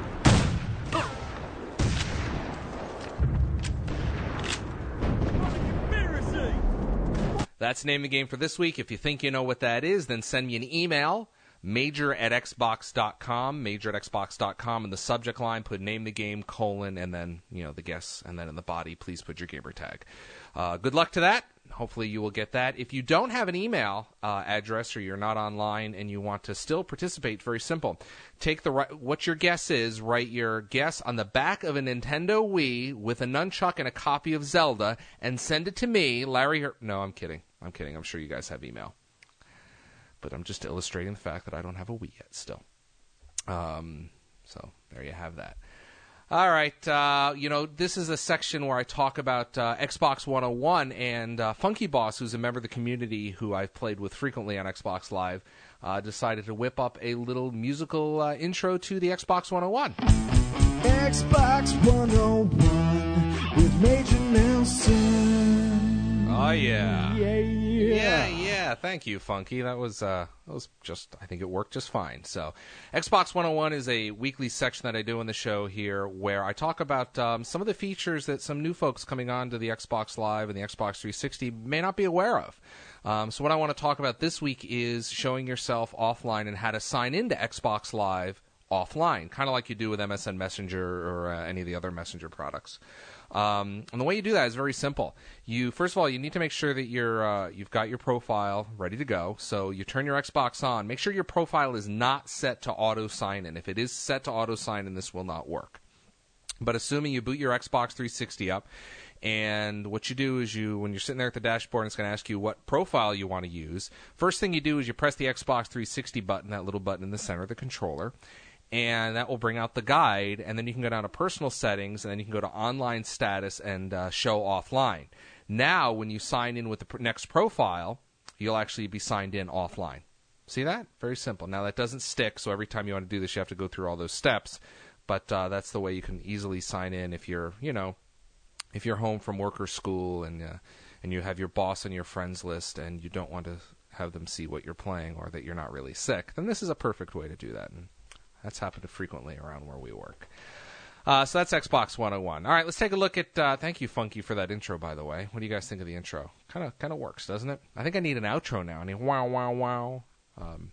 That's Name the Game for this week. If you think you know what that is, then send me an email, major at xbox dot com, major at xbox dot com. In the subject line, put Name the Game, colon, and then, you know, the guess, and then in the body, please put your gamer tag. Uh, good luck to that. Hopefully you will get that. If you don't have an email uh, address or you're not online and you want to still participate, very simple. Take the what your guess is, write your guess on the back of a Nintendo Wii with a nunchuck and a copy of Zelda, and send it to me, Larry Her- No, I'm kidding. I'm kidding. I'm sure you guys have email. But I'm just illustrating the fact that I don't have a Wii yet still. Um, so there you have that. All right, uh, you know, this is a section where I talk about uh, Xbox one oh one, and uh, Funky Boss, who's a member of the community who I've played with frequently on Xbox Live, uh, decided to whip up a little musical uh, intro to the Xbox one oh one. Xbox one oh one with Major Nelson. Oh, yeah. Yeah, yeah. Yeah, yeah. Thank you, Funky. That was uh, that was just, I think it worked just fine. So, Xbox one oh one is a weekly section that I do in the show here where I talk about um, some of the features that some new folks coming on to the Xbox Live and the Xbox three sixty may not be aware of. Um, so what I want to talk about this week is showing yourself offline and how to sign into Xbox Live offline, kind of like you do with M S N Messenger or uh, any of the other messenger products. Um, and the way you do that is very simple. You first of all, you need to make sure that you're uh, you've got your profile ready to go. So you turn your Xbox on. Make sure your profile is not set to auto sign in. If it is set to auto sign in, this will not work. But assuming you boot your Xbox three sixty up, and what you do is you, when you're sitting there at the dashboard, and it's going to ask you what profile you want to use. First thing you do is you press the Xbox three sixty button, that little button in the center of the controller. And that will bring out the guide, and then you can go down to personal settings, and then you can go to online status and uh, show offline. Now, when you sign in with the pr- next profile, you'll actually be signed in offline. See that? Very simple. Now, that doesn't stick, so every time you want to do this, you have to go through all those steps. But uh, that's the way you can easily sign in if you're, you know, if you're home from work or school, and uh, and you have your boss on your friends list, and you don't want to have them see what you're playing or that you're not really sick. Then this is a perfect way to do that. And that's happened frequently around where we work. Uh, so that's Xbox one oh one. All right, let's take a look at. Uh, thank you, Funky, for that intro. By the way, what do you guys think of the intro? Kind of, kind of works, doesn't it? I think I need an outro now. I need wow, wow, wow. Um,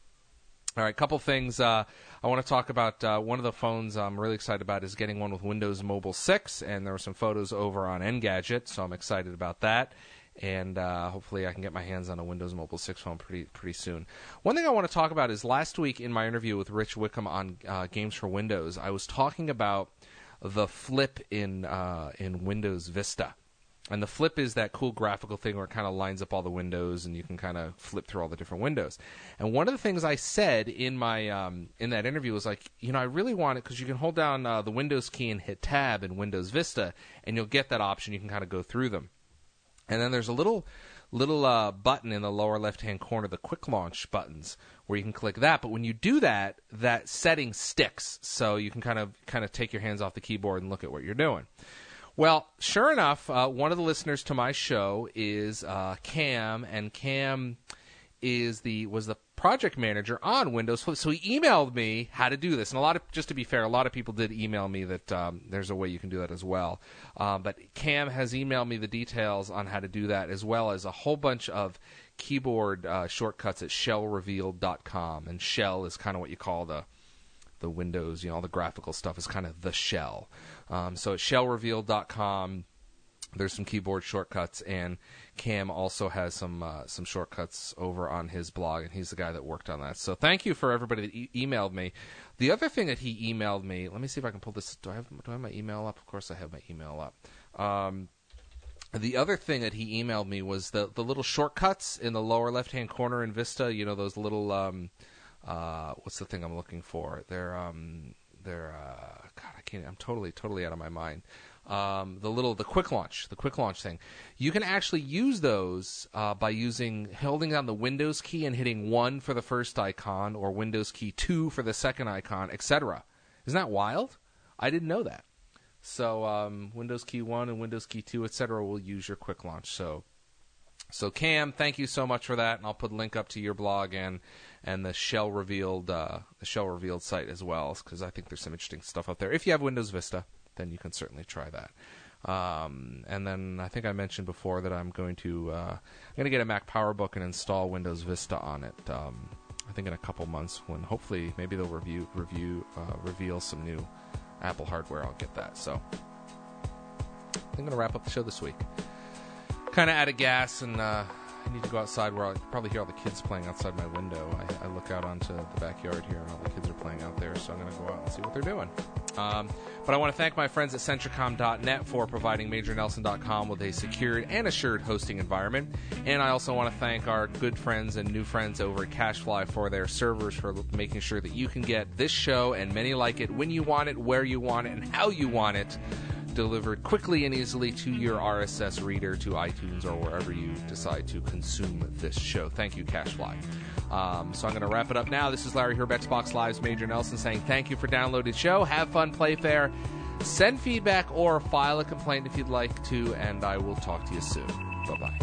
all right, couple things. Uh, I want to talk about uh, one of the phones I'm really excited about is getting one with Windows Mobile six, and there were some photos over on Engadget, so I'm excited about that. And uh, hopefully I can get my hands on a Windows Mobile six phone pretty pretty soon. One thing I want to talk about is last week in my interview with Rich Wickham on uh, Games for Windows, I was talking about the flip in uh, in Windows Vista. And the flip is that cool graphical thing where it kind of lines up all the windows and you can kind of flip through all the different windows. And one of the things I said in my um, in that interview was like, you know, I really want it because you can hold down uh, the Windows key and hit Tab in Windows Vista, and you'll get that option. You can kind of go through them. And then there's a little little uh, button in the lower left-hand corner, the quick launch buttons, where you can click that. But when you do that, that setting sticks, so you can kind of kind of take your hands off the keyboard and look at what you're doing. Well, sure enough, uh, one of the listeners to my show is uh, Cam, and Cam is the was the project manager on Windows Flip. So he emailed me how to do this. And a lot of, just to be fair, a lot of people did email me that um, there's a way you can do that as well. Um, but Cam has emailed me the details on how to do that, as well as a whole bunch of keyboard uh, shortcuts at shell revealed dot com. And shell is kind of what you call the the Windows, you know, all the graphical stuff is kind of the shell. Um, so at shell revealed dot com, there's some keyboard shortcuts, and Cam also has some uh, some shortcuts over on his blog, and he's the guy that worked on that. So thank you for everybody that e- emailed me. The other thing that he emailed me, let me see if I can pull this. Do I have do I have my email up? Of course I have my email up. Um, the other thing that he emailed me was the the little shortcuts in the lower left-hand corner in Vista. You know, those little um, uh, what's the thing I'm looking for? They're um, they're uh, God, I can't. I'm totally totally out of my mind. Um, the little, the quick launch, the quick launch thing. You can actually use those uh, by using, holding down the Windows key and hitting one for the first icon, or Windows key two for the second icon, et cetera. Isn't that wild? I didn't know that. So um, Windows Key one and Windows Key two, et cetera, will use your quick launch. So, so Cam, thank you so much for that, and I'll put a link up to your blog and and the Shell Revealed uh, the Shell Revealed site as well, because I think there's some interesting stuff up there. If you have Windows Vista, then you can certainly try that. Um, and then I think I mentioned before that I'm going to uh, I'm going to get a Mac PowerBook and install Windows Vista on it. Um, I think in a couple months, when hopefully maybe they'll review review uh, reveal some new Apple hardware. I'll get that. So I'm going to wrap up the show this week. Kind of out of gas, and uh, I need to go outside where I'll probably hear all the kids playing outside my window. I, I look out onto the backyard here, and all the kids are playing out there, so I'm going to go out and see what they're doing. Um, but I want to thank my friends at Centricom dot net for providing Major Nelson dot com with a secured and assured hosting environment. And I also want to thank our good friends and new friends over at CacheFly for their servers, for making sure that you can get this show and many like it when you want it, where you want it, and how you want it, delivered quickly and easily to your R S S reader, to iTunes, or wherever you decide to consume this show. Thank you, CacheFly. Um, so I'm going to wrap it up now. This is Larry Herb, Xbox Live's Major Nelson, saying thank you for downloading the show. Have fun, play fair, send feedback, or file a complaint if you'd like to, and I will talk to you soon. Bye-bye.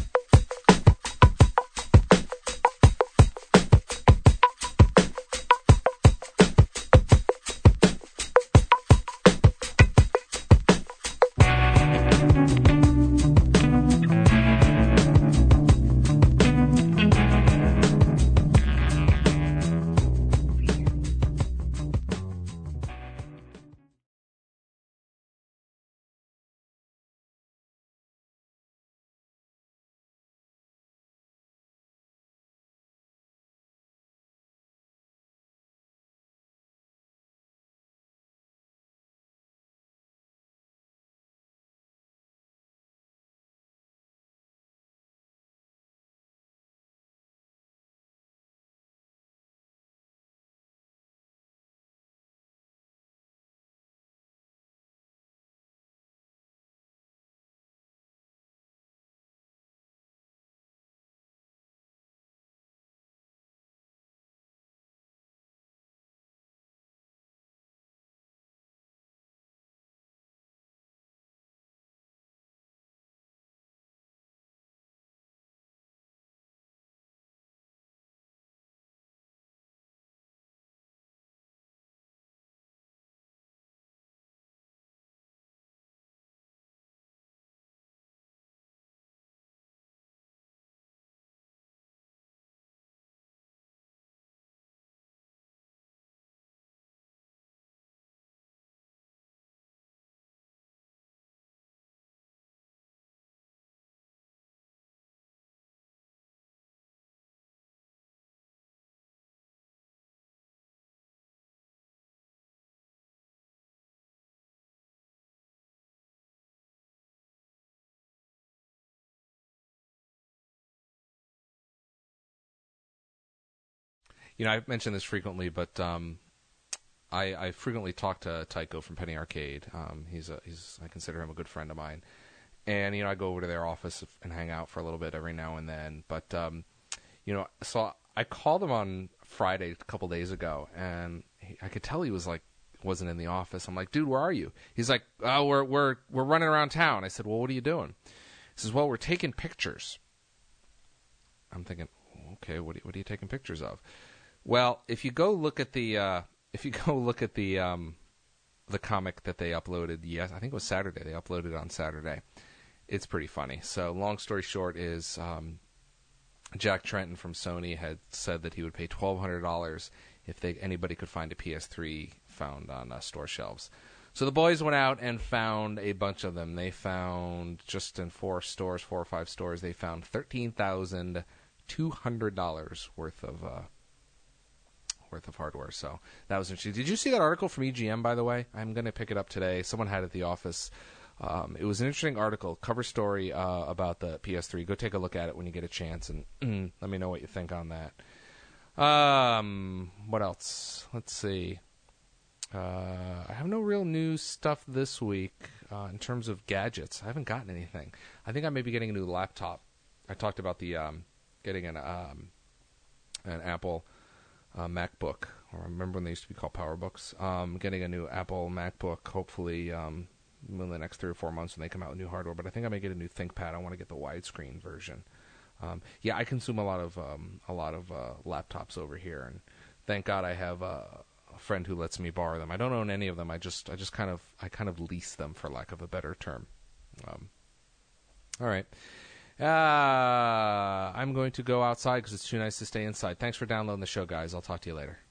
You know, I mention this frequently, but um, I, I frequently talk to Tycho from Penny Arcade. Um, he's a, he's I consider him a good friend of mine, and you know, I go over to their office and hang out for a little bit every now and then. But um, you know, so I called him on Friday a couple days ago, and he, I could tell he was like wasn't in the office. I'm like, dude, where are you? He's like, oh, we're we're we're running around town. I said, well, what are you doing? He says, well, we're taking pictures. I'm thinking, okay, what are you, what are you taking pictures of? Well, if you go look at the uh, if you go look at the um, the comic that they uploaded, yes, I think it was Saturday. They uploaded it on Saturday. It's pretty funny. So, long story short is um, Jack Tretton from Sony had said that he would pay twelve hundred dollars if they anybody could find a P S three found on uh, store shelves. So the boys went out and found a bunch of them. They found just in four stores, four or five stores, they found thirteen thousand two hundred dollars worth of. Uh, worth of hardware. So that was interesting. Did you see that article from E G M, by the way? I'm going to pick it up today. Someone had it at the office. Um, it was an interesting article, cover story uh, about the P S three. Go take a look at it when you get a chance, and let me know what you think on that. Um, what else? Let's see. Uh, I have no real new stuff this week uh, in terms of gadgets. I haven't gotten anything. I think I may be getting a new laptop. I talked about the um, getting an um, an Apple Uh, MacBook, or I remember when they used to be called PowerBooks. Um, getting a new Apple MacBook, hopefully um, in the next three or four months when they come out with new hardware. But I think I may get a new ThinkPad. I want to get the widescreen version. Um, yeah, I consume a lot of um, a lot of uh, laptops over here, and thank God I have uh, a friend who lets me borrow them. I don't own any of them. I just I just kind of I kind of lease them, for lack of a better term. Um, all right. Uh, I'm going to go outside because it's too nice to stay inside. Thanks for downloading the show, guys. I'll talk to you later.